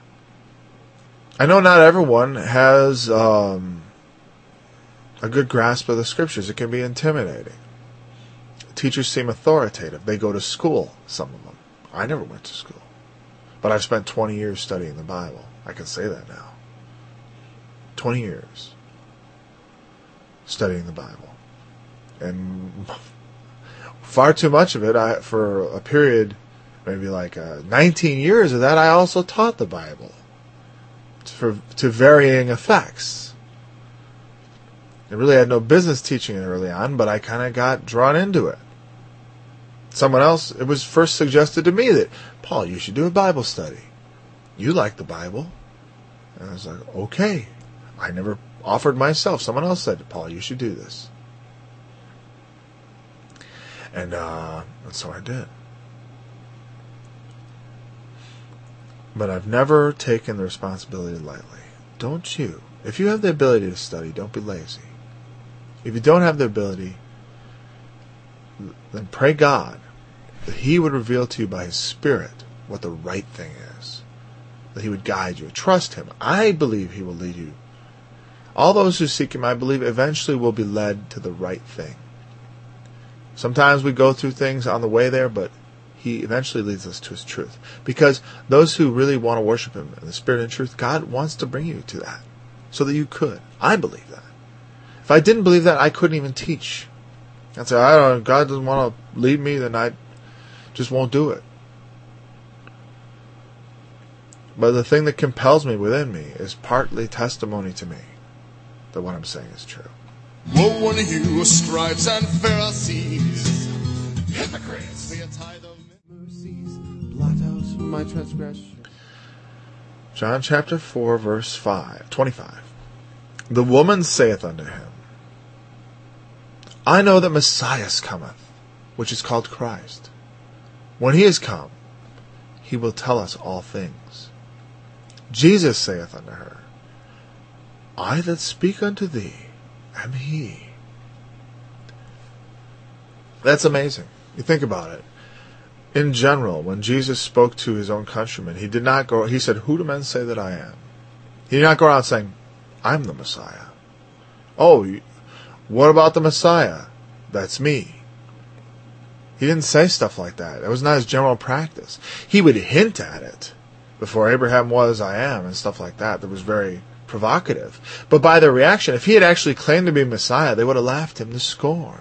Speaker 1: I know not everyone has a good grasp of the scriptures. It can be intimidating. Teachers seem authoritative. They go to school, some of them. I never went to school, but I've spent 20 years studying the Bible. I can say that now. 20 years studying the Bible. And far too much of it, for a period, maybe like 19 years of that, I also taught the Bible to varying effects. I really had no business teaching it early on, but I kind of got drawn into it. Someone else, it was first suggested to me that, Paul, you should do a Bible study. You like the Bible. And I was like, okay. I never offered myself. Someone else said, Paul, you should do this. And so I did. But I've never taken the responsibility lightly. Don't you? If you have the ability to study, don't be lazy. If you don't have the ability, then pray God that He would reveal to you by His Spirit what the right thing is. That He would guide you. Trust Him. I believe He will lead you. All those who seek Him, I believe, eventually will be led to the right thing. Sometimes we go through things on the way there, but He eventually leads us to His truth. Because those who really want to worship Him in the Spirit and truth, God wants to bring you to that so that you could. I believe that. If I didn't believe that, I couldn't even teach. I'd say, God doesn't want to lead me, then I just won't do it. But the thing that compels me within me is partly testimony to me that what I'm saying is true.
Speaker 2: Woe unto you, scribes and Pharisees, hypocrites! For your tithe of mercies, blot out my transgression.
Speaker 1: John chapter 4, verse 25. The woman saith unto him, I know that Messiah cometh, which is called Christ. When he is come, he will tell us all things. Jesus saith unto her, I that speak unto thee am he. That's amazing. You think about it. In general, when Jesus spoke to his own countrymen, he said, who do men say that I am? He did not go around saying, I'm the Messiah. Oh, what about the Messiah? That's me. He didn't say stuff like that. It was not his general practice. He would hint at it. Before Abraham was, I am, and stuff like that. That was very provocative. But by their reaction, if he had actually claimed to be Messiah, they would have laughed him to scorn.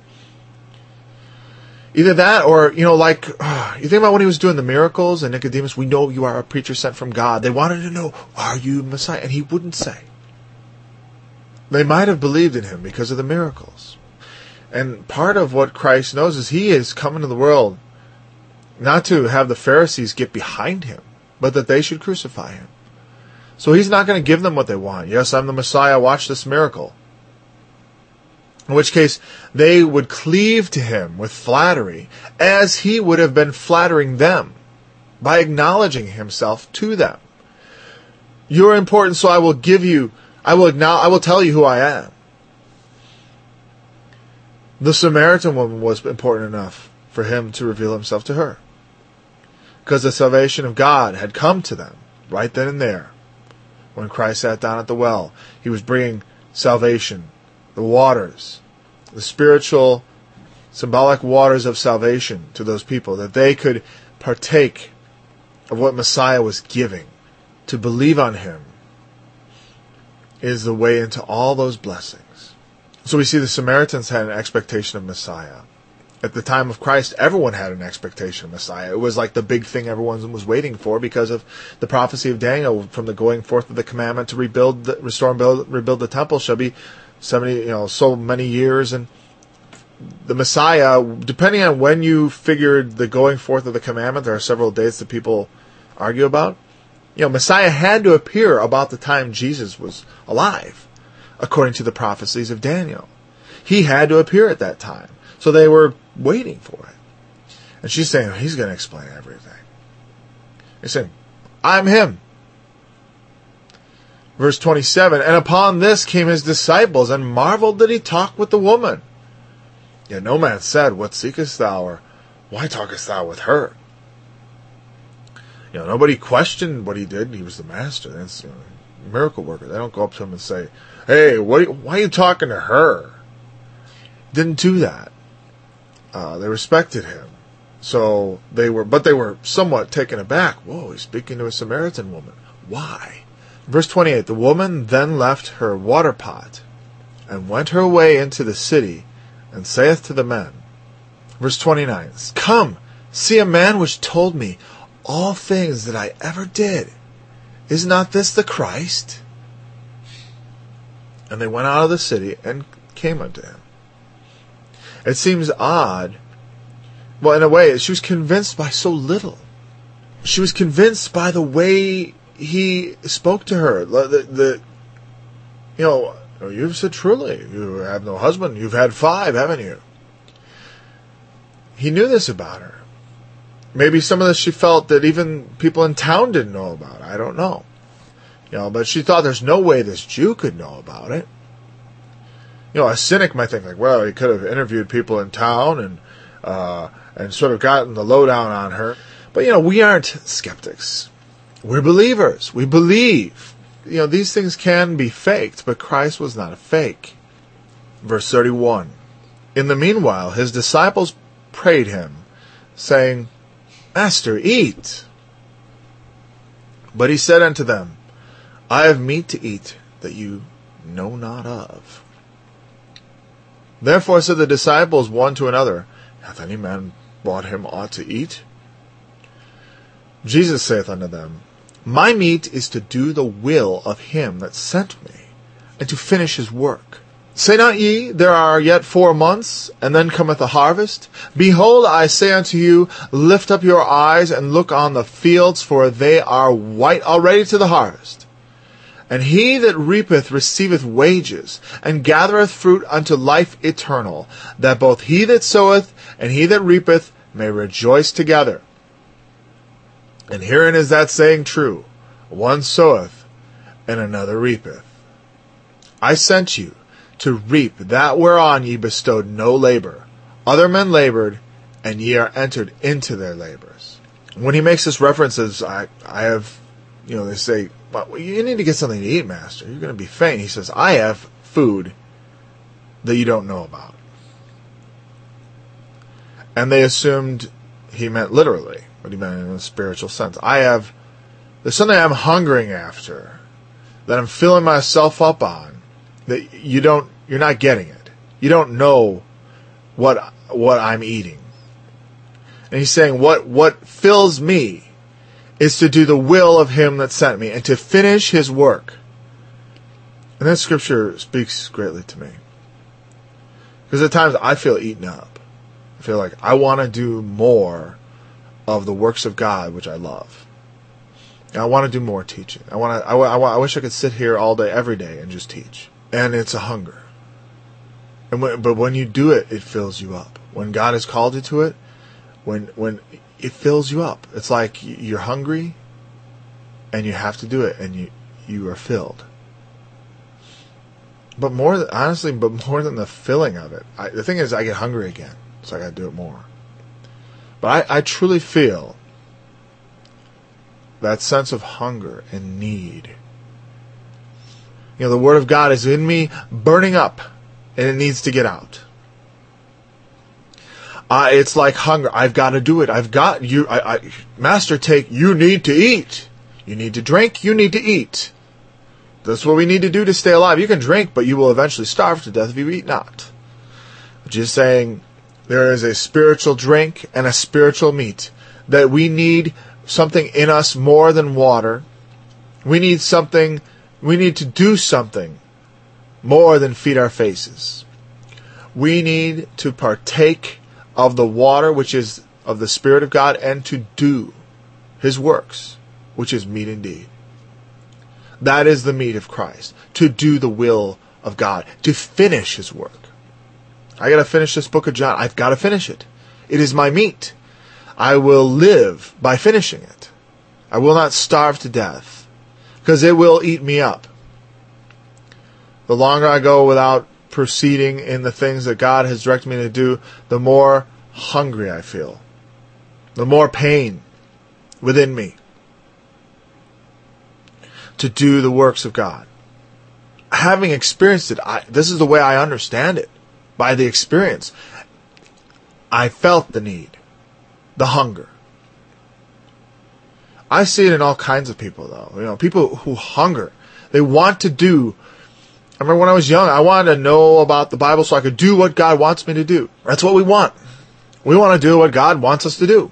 Speaker 1: Either that or, you think about when he was doing the miracles and Nicodemus, we know you are a preacher sent from God. They wanted to know, are you Messiah? And he wouldn't say. They might have believed in him because of the miracles. And part of what Christ knows is he is coming to the world not to have the Pharisees get behind him, but that they should crucify him. So he's not going to give them what they want. Yes, I'm the Messiah, watch this miracle. In which case, they would cleave to him with flattery, as he would have been flattering them by acknowledging himself to them. You're important, so I will tell you who I am. The Samaritan woman was important enough for him to reveal himself to her, because the salvation of God had come to them right then and there. When Christ sat down at the well, he was bringing salvation, the waters, the spiritual, symbolic waters of salvation to those people, that they could partake of what Messiah was giving. To believe on him is the way into all those blessings. So we see the Samaritans had an expectation of Messiah. At the time of Christ, everyone had an expectation of Messiah. It was like the big thing everyone was waiting for because of the prophecy of Daniel from the going forth of the commandment to rebuild the temple shall be 70, so many years. And the Messiah, depending on when you figured the going forth of the commandment, there are several dates that people argue about. Messiah had to appear about the time Jesus was alive, according to the prophecies of Daniel. He had to appear at that time. So they were waiting for it. And she's saying, he's going to explain everything. He's saying, I'm him. Verse 27, and upon this came his disciples, and marveled that he talked with the woman. Yet no man said, what seekest thou, or why talkest thou with her? Nobody questioned what he did. He was the master. That's a miracle worker. They don't go up to him and say, hey, why are you talking to her? Didn't do that. They respected him. So they were somewhat taken aback. Whoa, he's speaking to a Samaritan woman. Why? Verse 28, the woman then left her water pot, and went her way into the city, and saith to the men. Verse 29, come, see a man which told me all things that I ever did. Is not this the Christ? And they went out of the city, and came unto him. It seems odd. Well, in a way, she was convinced by so little. She was convinced by the way he spoke to her. You've said truly, you have no husband. You've had 5, haven't you? He knew this about her. Maybe some of this she felt that even people in town didn't know about. I don't know. But she thought there's no way this Jew could know about it. A cynic might think well, he could have interviewed people in town and sort of gotten the lowdown on her. But, we aren't skeptics. We're believers. We believe. These things can be faked, but Christ was not a fake. Verse 31. In the meanwhile, his disciples prayed him, saying, Master, eat. But he said unto them, I have meat to eat that you know not of. Therefore said the disciples one to another, Hath any man brought him aught to eat? Jesus saith unto them, My meat is to do the will of him that sent me, and to finish his work. Say not ye, there are yet 4 months, and then cometh the harvest? Behold, I say unto you, lift up your eyes, and look on the fields, for they are white already to the harvest. And he that reapeth receiveth wages, and gathereth fruit unto life eternal, that both he that soweth and he that reapeth may rejoice together. And herein is that saying true, one soweth, and another reapeth. I sent you to reap that whereon ye bestowed no labor. Other men labored, and ye are entered into their labors. When he makes this references, I have, they say, well, you need to get something to eat, Master. You're going to be faint. He says, I have food that you don't know about. And they assumed he meant literally, but he meant in a spiritual sense. There's something I'm hungering after, that I'm filling myself up on, that you're not getting it. You don't know what I'm eating. And he's saying what fills me is to do the will of him that sent me and to finish his work. And that scripture speaks greatly to me. Because at times I feel eaten up. I feel like I want to do more of the works of God, which I love. And I want to do more teaching. I wish I could sit here all day, every day, and just teach. And it's a hunger. But when you do it, it fills you up. When God has called you to it, when it fills you up, it's like you're hungry, and you have to do it, and you are filled. But more than the filling of it, the thing is, I get hungry again, so I got to do it more. But I truly feel that sense of hunger and need. The Word of God is in me, burning up, and it needs to get out. It's like hunger. I've got to do it. I've got you. Master, you need to eat. You need to drink. You need to eat. That's what we need to do to stay alive. You can drink, but you will eventually starve to death if you eat not. Just saying, there is a spiritual drink and a spiritual meat. That we need something in us more than water. We need to do something more than feed our faces. We need to partake of the water, which is of the Spirit of God, and to do His works, which is meat indeed. That is the meat of Christ. To do the will of God. To finish His work. I got to finish this book of John. I've got to finish it. It is my meat. I will live by finishing it. I will not starve to death, because it will eat me up. The longer I go without proceeding in the things that God has directed me to do, the more hungry I feel. The more pain within me to do the works of God. Having experienced it, this is the way I understand it. By the experience. I felt the need. The hunger. I see it in all kinds of people, though. People who hunger. They want to do. I remember when I was young, I wanted to know about the Bible so I could do what God wants me to do. That's what we want. We want to do what God wants us to do.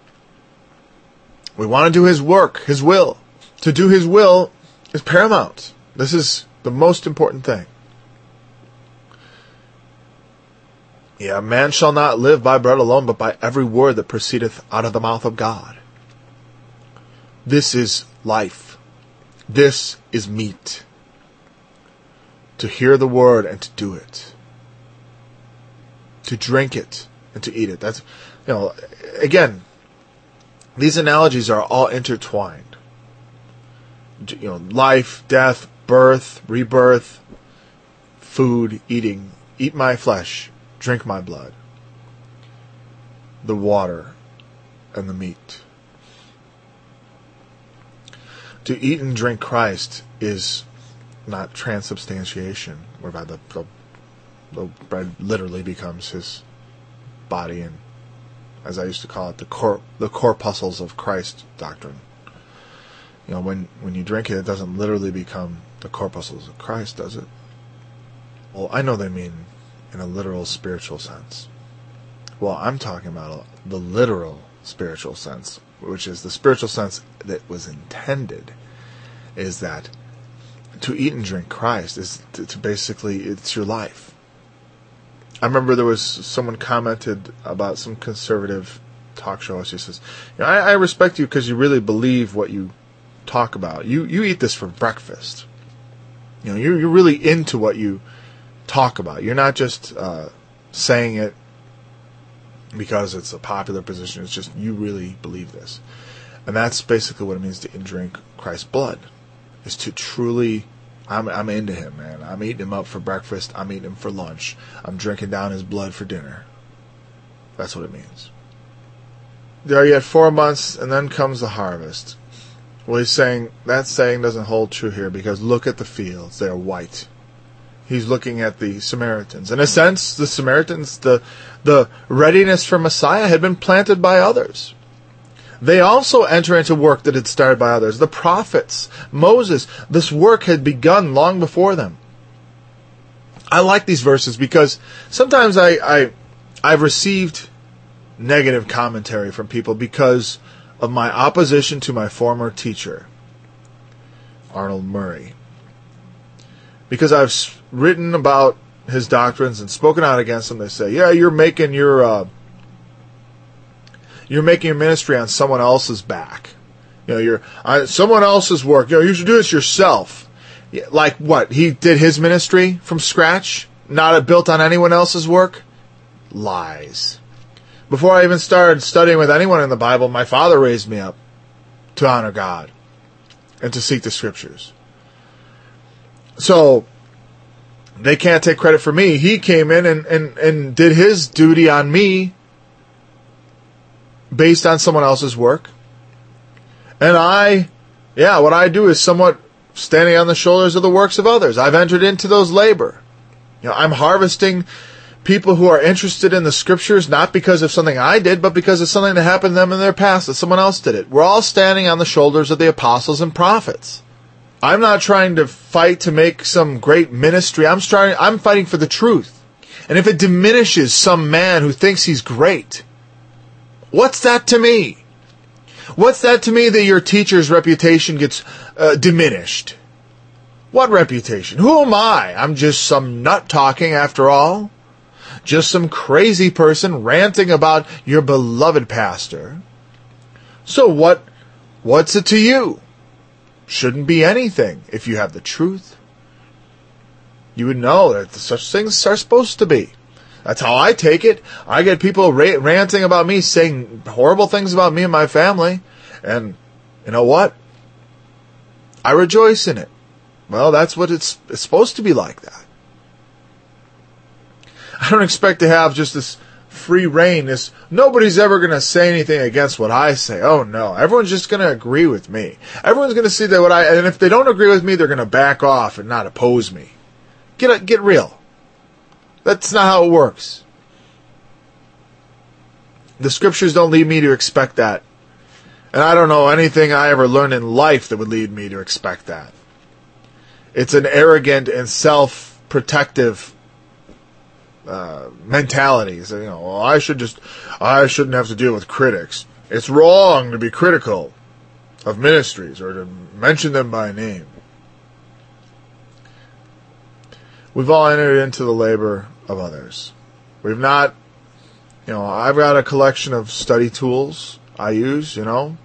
Speaker 1: We want to do His work, His will. To do His will is paramount. This is the most important thing. Yeah, man shall not live by bread alone, but by every word that proceedeth out of the mouth of God. This is life. This is meat. To hear the word and to do it. To drink it and to eat it. That's, again, these analogies are all intertwined. Life, death, birth, rebirth, food, eating. Eat my flesh, drink my blood. The water and the meat. To eat and drink Christ is not transubstantiation, whereby the bread literally becomes His body, and, as I used to call it, the corpuscles of Christ doctrine. When you drink it, it doesn't literally become the corpuscles of Christ, does it? Well, I know they mean in a literal spiritual sense. Well, I'm talking about the literal spiritual sense, which is the spiritual sense that was intended, is that to eat and drink Christ is to basically, it's your life. I remember there was someone commented about some conservative talk show. She says, I respect you because you really believe what you talk about. You eat this for breakfast. You're really into what you talk about. You're not just saying it because it's a popular position. It's just you really believe this. And that's basically what it means to eat and drink Christ's blood. Is to truly, I'm into him, man. I'm eating him up for breakfast. I'm eating him for lunch. I'm drinking down his blood for dinner. That's what it means. There are yet 4 months, and then comes the harvest. Well, he's saying, that saying doesn't hold true here, because look at the fields. They are white. He's looking at the Samaritans. In a sense, the Samaritans, the readiness for Messiah had been planted by others. They also enter into work that had started by others. The prophets, Moses, this work had begun long before them. I like these verses because sometimes I've received negative commentary from people because of my opposition to my former teacher, Arnold Murray. Because I've written about his doctrines and spoken out against them, they say, yeah, you're making your ministry on someone else's back. You're someone else's work. You should do this yourself. Like what? He did his ministry from scratch, not built on anyone else's work? Lies. Before I even started studying with anyone in the Bible, my father raised me up to honor God and to seek the Scriptures. So they can't take credit for me. He came in and did his duty on me based on someone else's work. And what I do is somewhat standing on the shoulders of the works of others. I've entered into those labor. I'm harvesting people who are interested in the Scriptures, not because of something I did, but because of something that happened to them in their past, that someone else did it. We're all standing on the shoulders of the apostles and prophets. I'm not trying to fight to make some great ministry. I'm fighting for the truth. And if it diminishes some man who thinks he's great, what's that to me? What's that to me that your teacher's reputation gets diminished? What reputation? Who am I? I'm just some nut talking after all. Just some crazy person ranting about your beloved pastor. So what's it to you? Shouldn't be anything if you have the truth. You would know that such things are supposed to be. That's how I take it. I get people ranting about me, saying horrible things about me and my family. And you know what? I rejoice in it. Well, that's what it's supposed to be like that. I don't expect to have just this free reign. Nobody's ever going to say anything against what I say. Oh no. Everyone's just going to agree with me. Everyone's going to see that and if they don't agree with me, they're going to back off and not oppose me. Get real. That's not how it works. The Scriptures don't lead me to expect that. And I don't know anything I ever learned in life that would lead me to expect that. It's an arrogant and self-protective mentality. So, I shouldn't have to deal with critics. It's wrong to be critical of ministries or to mention them by name. We've all entered into the labor of others. We've not, I've got a collection of study tools I use,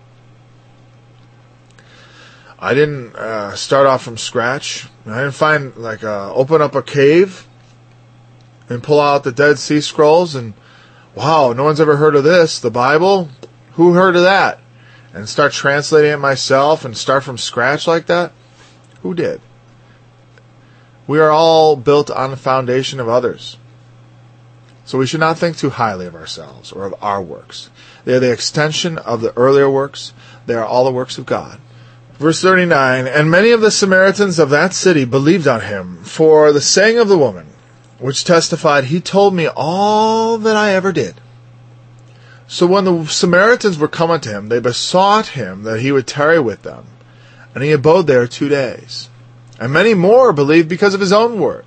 Speaker 1: I didn't start off from scratch. I didn't find, open up a cave and pull out the Dead Sea Scrolls and, wow, no one's ever heard of this, the Bible? Who heard of that? And start translating it myself and start from scratch like that? Who did? We are all built on the foundation of others. So we should not think too highly of ourselves or of our works. They are the extension of the earlier works. They are all the works of God. Verse 39, and many of the Samaritans of that city believed on him for the saying of the woman, which testified, he told me all that I ever did. So when the Samaritans were come unto him, they besought him that he would tarry with them. And he abode there 2 days. And many more believed because of his own word.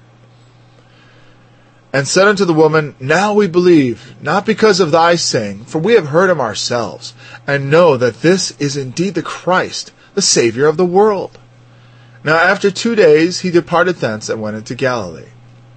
Speaker 1: And said unto the woman, now we believe, not because of thy saying, for we have heard him ourselves, and know that this is indeed the Christ, the Savior of the world. Now after 2 days he departed thence and went into Galilee.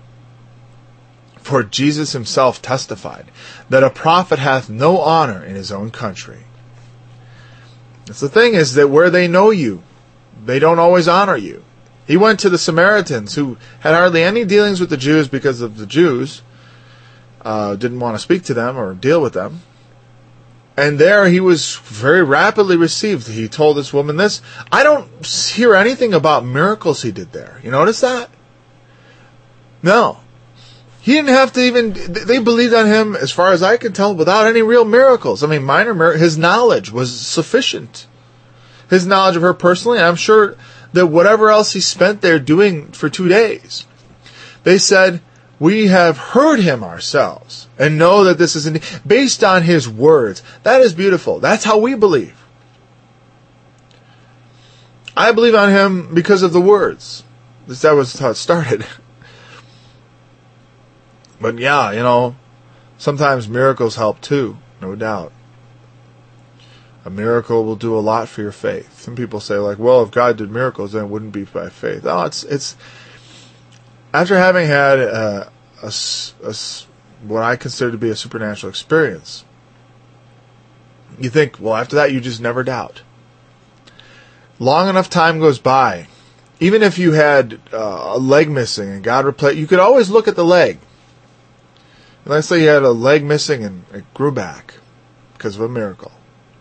Speaker 1: For Jesus himself testified that a prophet hath no honor in his own country. That's the thing, is that where they know you, they don't always honor you. He went to the Samaritans, who had hardly any dealings with the Jews because of the Jews. Didn't want to speak to them or deal with them. And there he was very rapidly received. He told this woman this. I don't hear anything about miracles he did there. You notice that? No. He didn't have to even... They believed on him, as far as I can tell, without any real miracles. I mean, minor miracles. His knowledge was sufficient. His knowledge of her personally, and I'm sure that whatever else he spent there doing for 2 days. They said, we have heard him ourselves and know that this is based on his words. That is beautiful. That's how we believe. I believe on him because of the words. That was how it started. But yeah, sometimes miracles help too, no doubt. A miracle will do a lot for your faith. Some people say, like, well, if God did miracles, then it wouldn't be by faith. No, it's after having had what I consider to be a supernatural experience, you think, well, after that, you just never doubt. Long enough time goes by. Even if you had a leg missing and God replaced, you could always look at the leg. Let's say you had a leg missing and it grew back because of a miracle.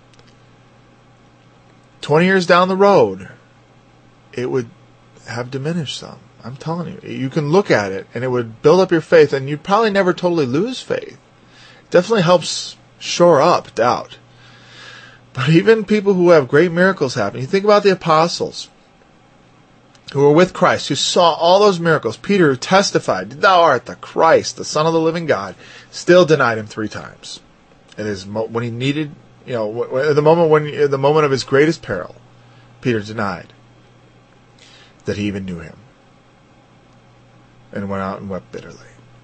Speaker 1: 20 years down the road, it would have diminished some. I'm telling you. You can look at it and it would build up your faith, and you'd probably never totally lose faith. It definitely helps shore up doubt. But even people who have great miracles happen, you think about the apostles who were with Christ, who saw all those miracles. Peter, who testified, thou art the Christ, the Son of the living God, still denied him 3 times. It is when he needed, the moment of his greatest peril, Peter denied that he even knew him, and went out and wept bitterly.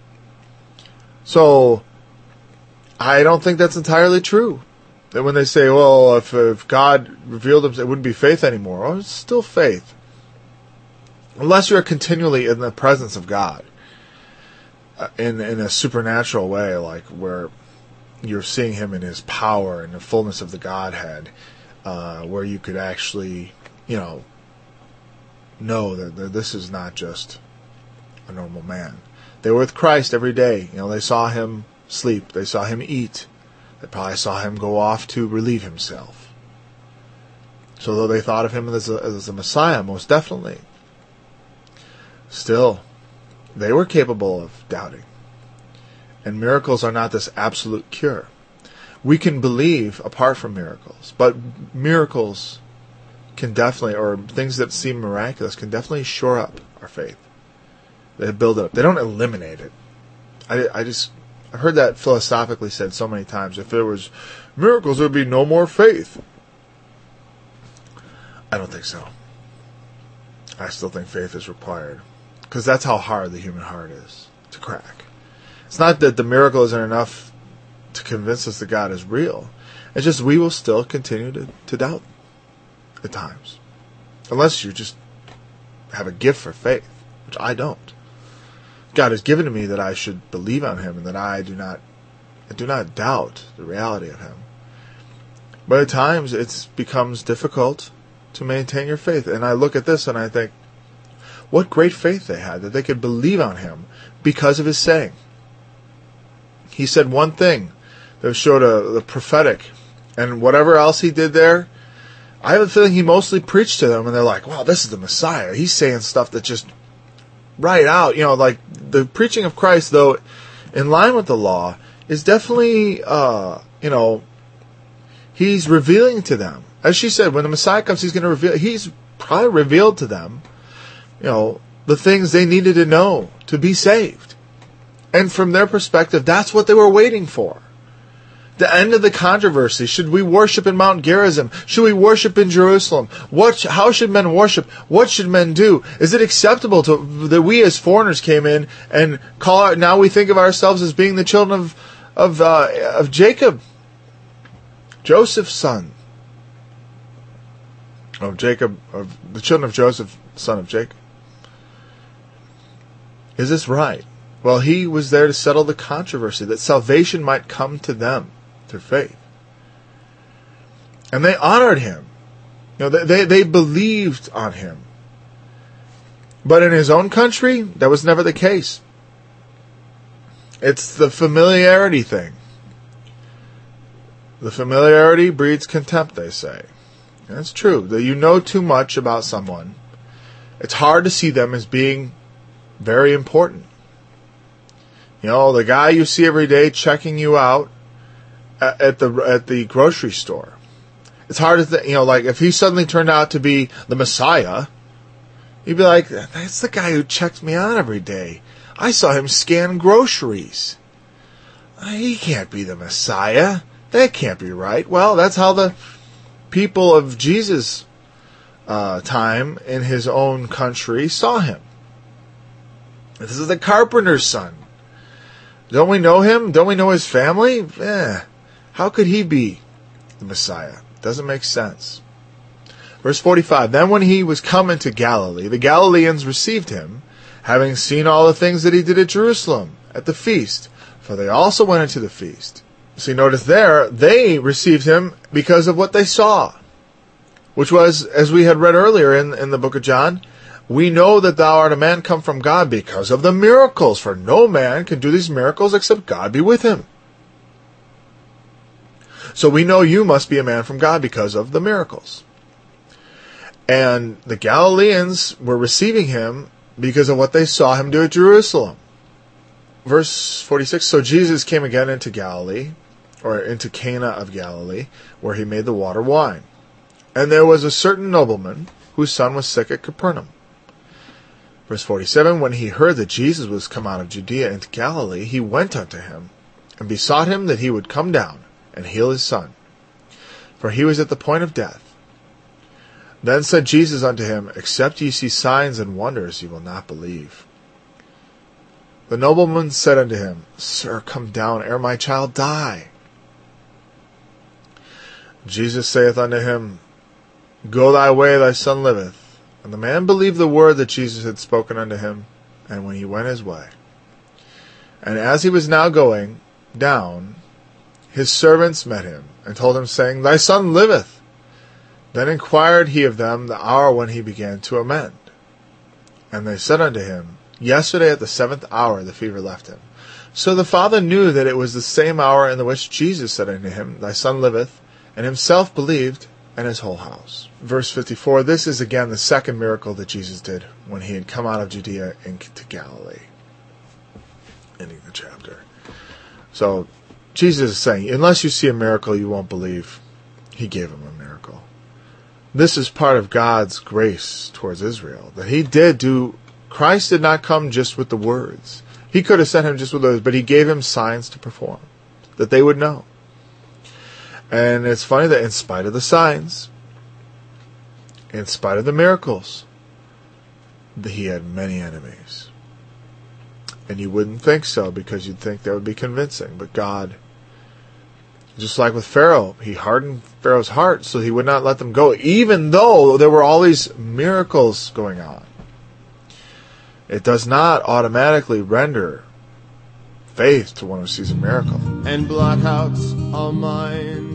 Speaker 1: So, I don't think that's entirely true. That when they say, well, if God revealed himself, it wouldn't be faith anymore. Oh, it's still faith. Unless you're continually in the presence of God, in a supernatural way, like where you're seeing him in his power and the fullness of the Godhead, where you could actually, know that this is not just a normal man. They were with Christ every day. They saw him sleep. They saw him eat. They probably saw him go off to relieve himself. So though they thought of him as a Messiah, most definitely, still, they were capable of doubting. And miracles are not this absolute cure. We can believe apart from miracles, but miracles can definitely, or things that seem miraculous, can definitely shore up our faith. They build it up. They don't eliminate it. I've heard that philosophically said so many times. If there was miracles, there would be no more faith. I don't think so. I still think faith is required. Because that's how hard the human heart is to crack. It's not that the miracle isn't enough to convince us that God is real. It's just we will still continue to doubt at times. Unless you just have a gift for faith, which I don't. God has given to me that I should believe on him and that I do not doubt the reality of him. But at times it becomes difficult to maintain your faith. And I look at this and I think, what great faith they had, that they could believe on him because of his saying. He said one thing that showed the prophetic, and whatever else he did there, I have a feeling he mostly preached to them, and they're like, wow, this is the Messiah. He's saying stuff that just right out, like the preaching of Christ, though in line with the law, is definitely, he's revealing to them. As she said, when the Messiah comes, he's probably revealed to them, the things they needed to know to be saved. And from their perspective, that's what they were waiting for. The end of the controversy. Should we worship in Mount Gerizim? Should we worship in Jerusalem? How should men worship? What should men do? Is it acceptable that we as foreigners came in and now we think of ourselves as being the children of Jacob, Joseph's son? of Jacob, of the children of Joseph, son of Jacob. Is this right? Well, he was there to settle the controversy, that salvation might come to them through faith. And they honored him. They believed on him. But in his own country, that was never the case. It's the familiarity thing. The familiarity breeds contempt, they say. And it's true. That you know too much about someone, it's hard to see them as being very important. The guy you see every day checking you out at the grocery store. It's hard to think, like if he suddenly turned out to be the Messiah, you'd be like, that's the guy who checked me out every day. I saw him scan groceries. He can't be the Messiah. That can't be right. Well, that's how the people of Jesus' time in his own country saw him. This is the carpenter's son. Don't we know him? Don't we know his family? How could he be the Messiah? Doesn't make sense. Verse 45, then when he was come into Galilee, the Galileans received him, having seen all the things that he did at Jerusalem, at the feast, for they also went into the feast. See, notice there, they received him because of what they saw, which was, as we had read earlier in the book of John, we know that thou art a man come from God because of the miracles, for no man can do these miracles except God be with him. So we know you must be a man from God because of the miracles. And the Galileans were receiving him because of what they saw him do at Jerusalem. Verse 46, so Jesus came again into Galilee, or into Cana of Galilee, where he made the water wine. And there was a certain nobleman whose son was sick at Capernaum. Verse 47, when he heard that Jesus was come out of Judea into Galilee, he went unto him, and besought him that he would come down and heal his son, for he was at the point of death. Then said Jesus unto him, except ye see signs and wonders, ye will not believe. The nobleman said unto him, Sir, come down ere my child die. Jesus saith unto him, Go thy way, thy son liveth. And the man believed the word that Jesus had spoken unto him, and when he went his way. And as he was now going down, his servants met him, and told him, saying, Thy son liveth. Then inquired he of them the hour when he began to amend. And they said unto him, Yesterday at the 7th hour the fever left him. So the father knew that it was the same hour in the which Jesus said unto him, Thy son liveth, and himself believed, and his whole house. Verse 54, this is again the second miracle that Jesus did when he had come out of Judea into Galilee. Ending the chapter. So, Jesus is saying, unless you see a miracle, you won't believe. He gave him a miracle. This is part of God's grace towards Israel. That he did do, Christ did not come just with the words. He could have sent him just with those, but he gave him signs to perform, that they would know. And it's funny that in spite of the signs, in spite of the miracles, he had many enemies. And you wouldn't think so, because you'd think that would be convincing. But God, just like with Pharaoh, he hardened Pharaoh's heart so he would not let them go, even though there were all these miracles going on. It does not automatically render faith to one who sees a miracle.
Speaker 2: And blot out all mine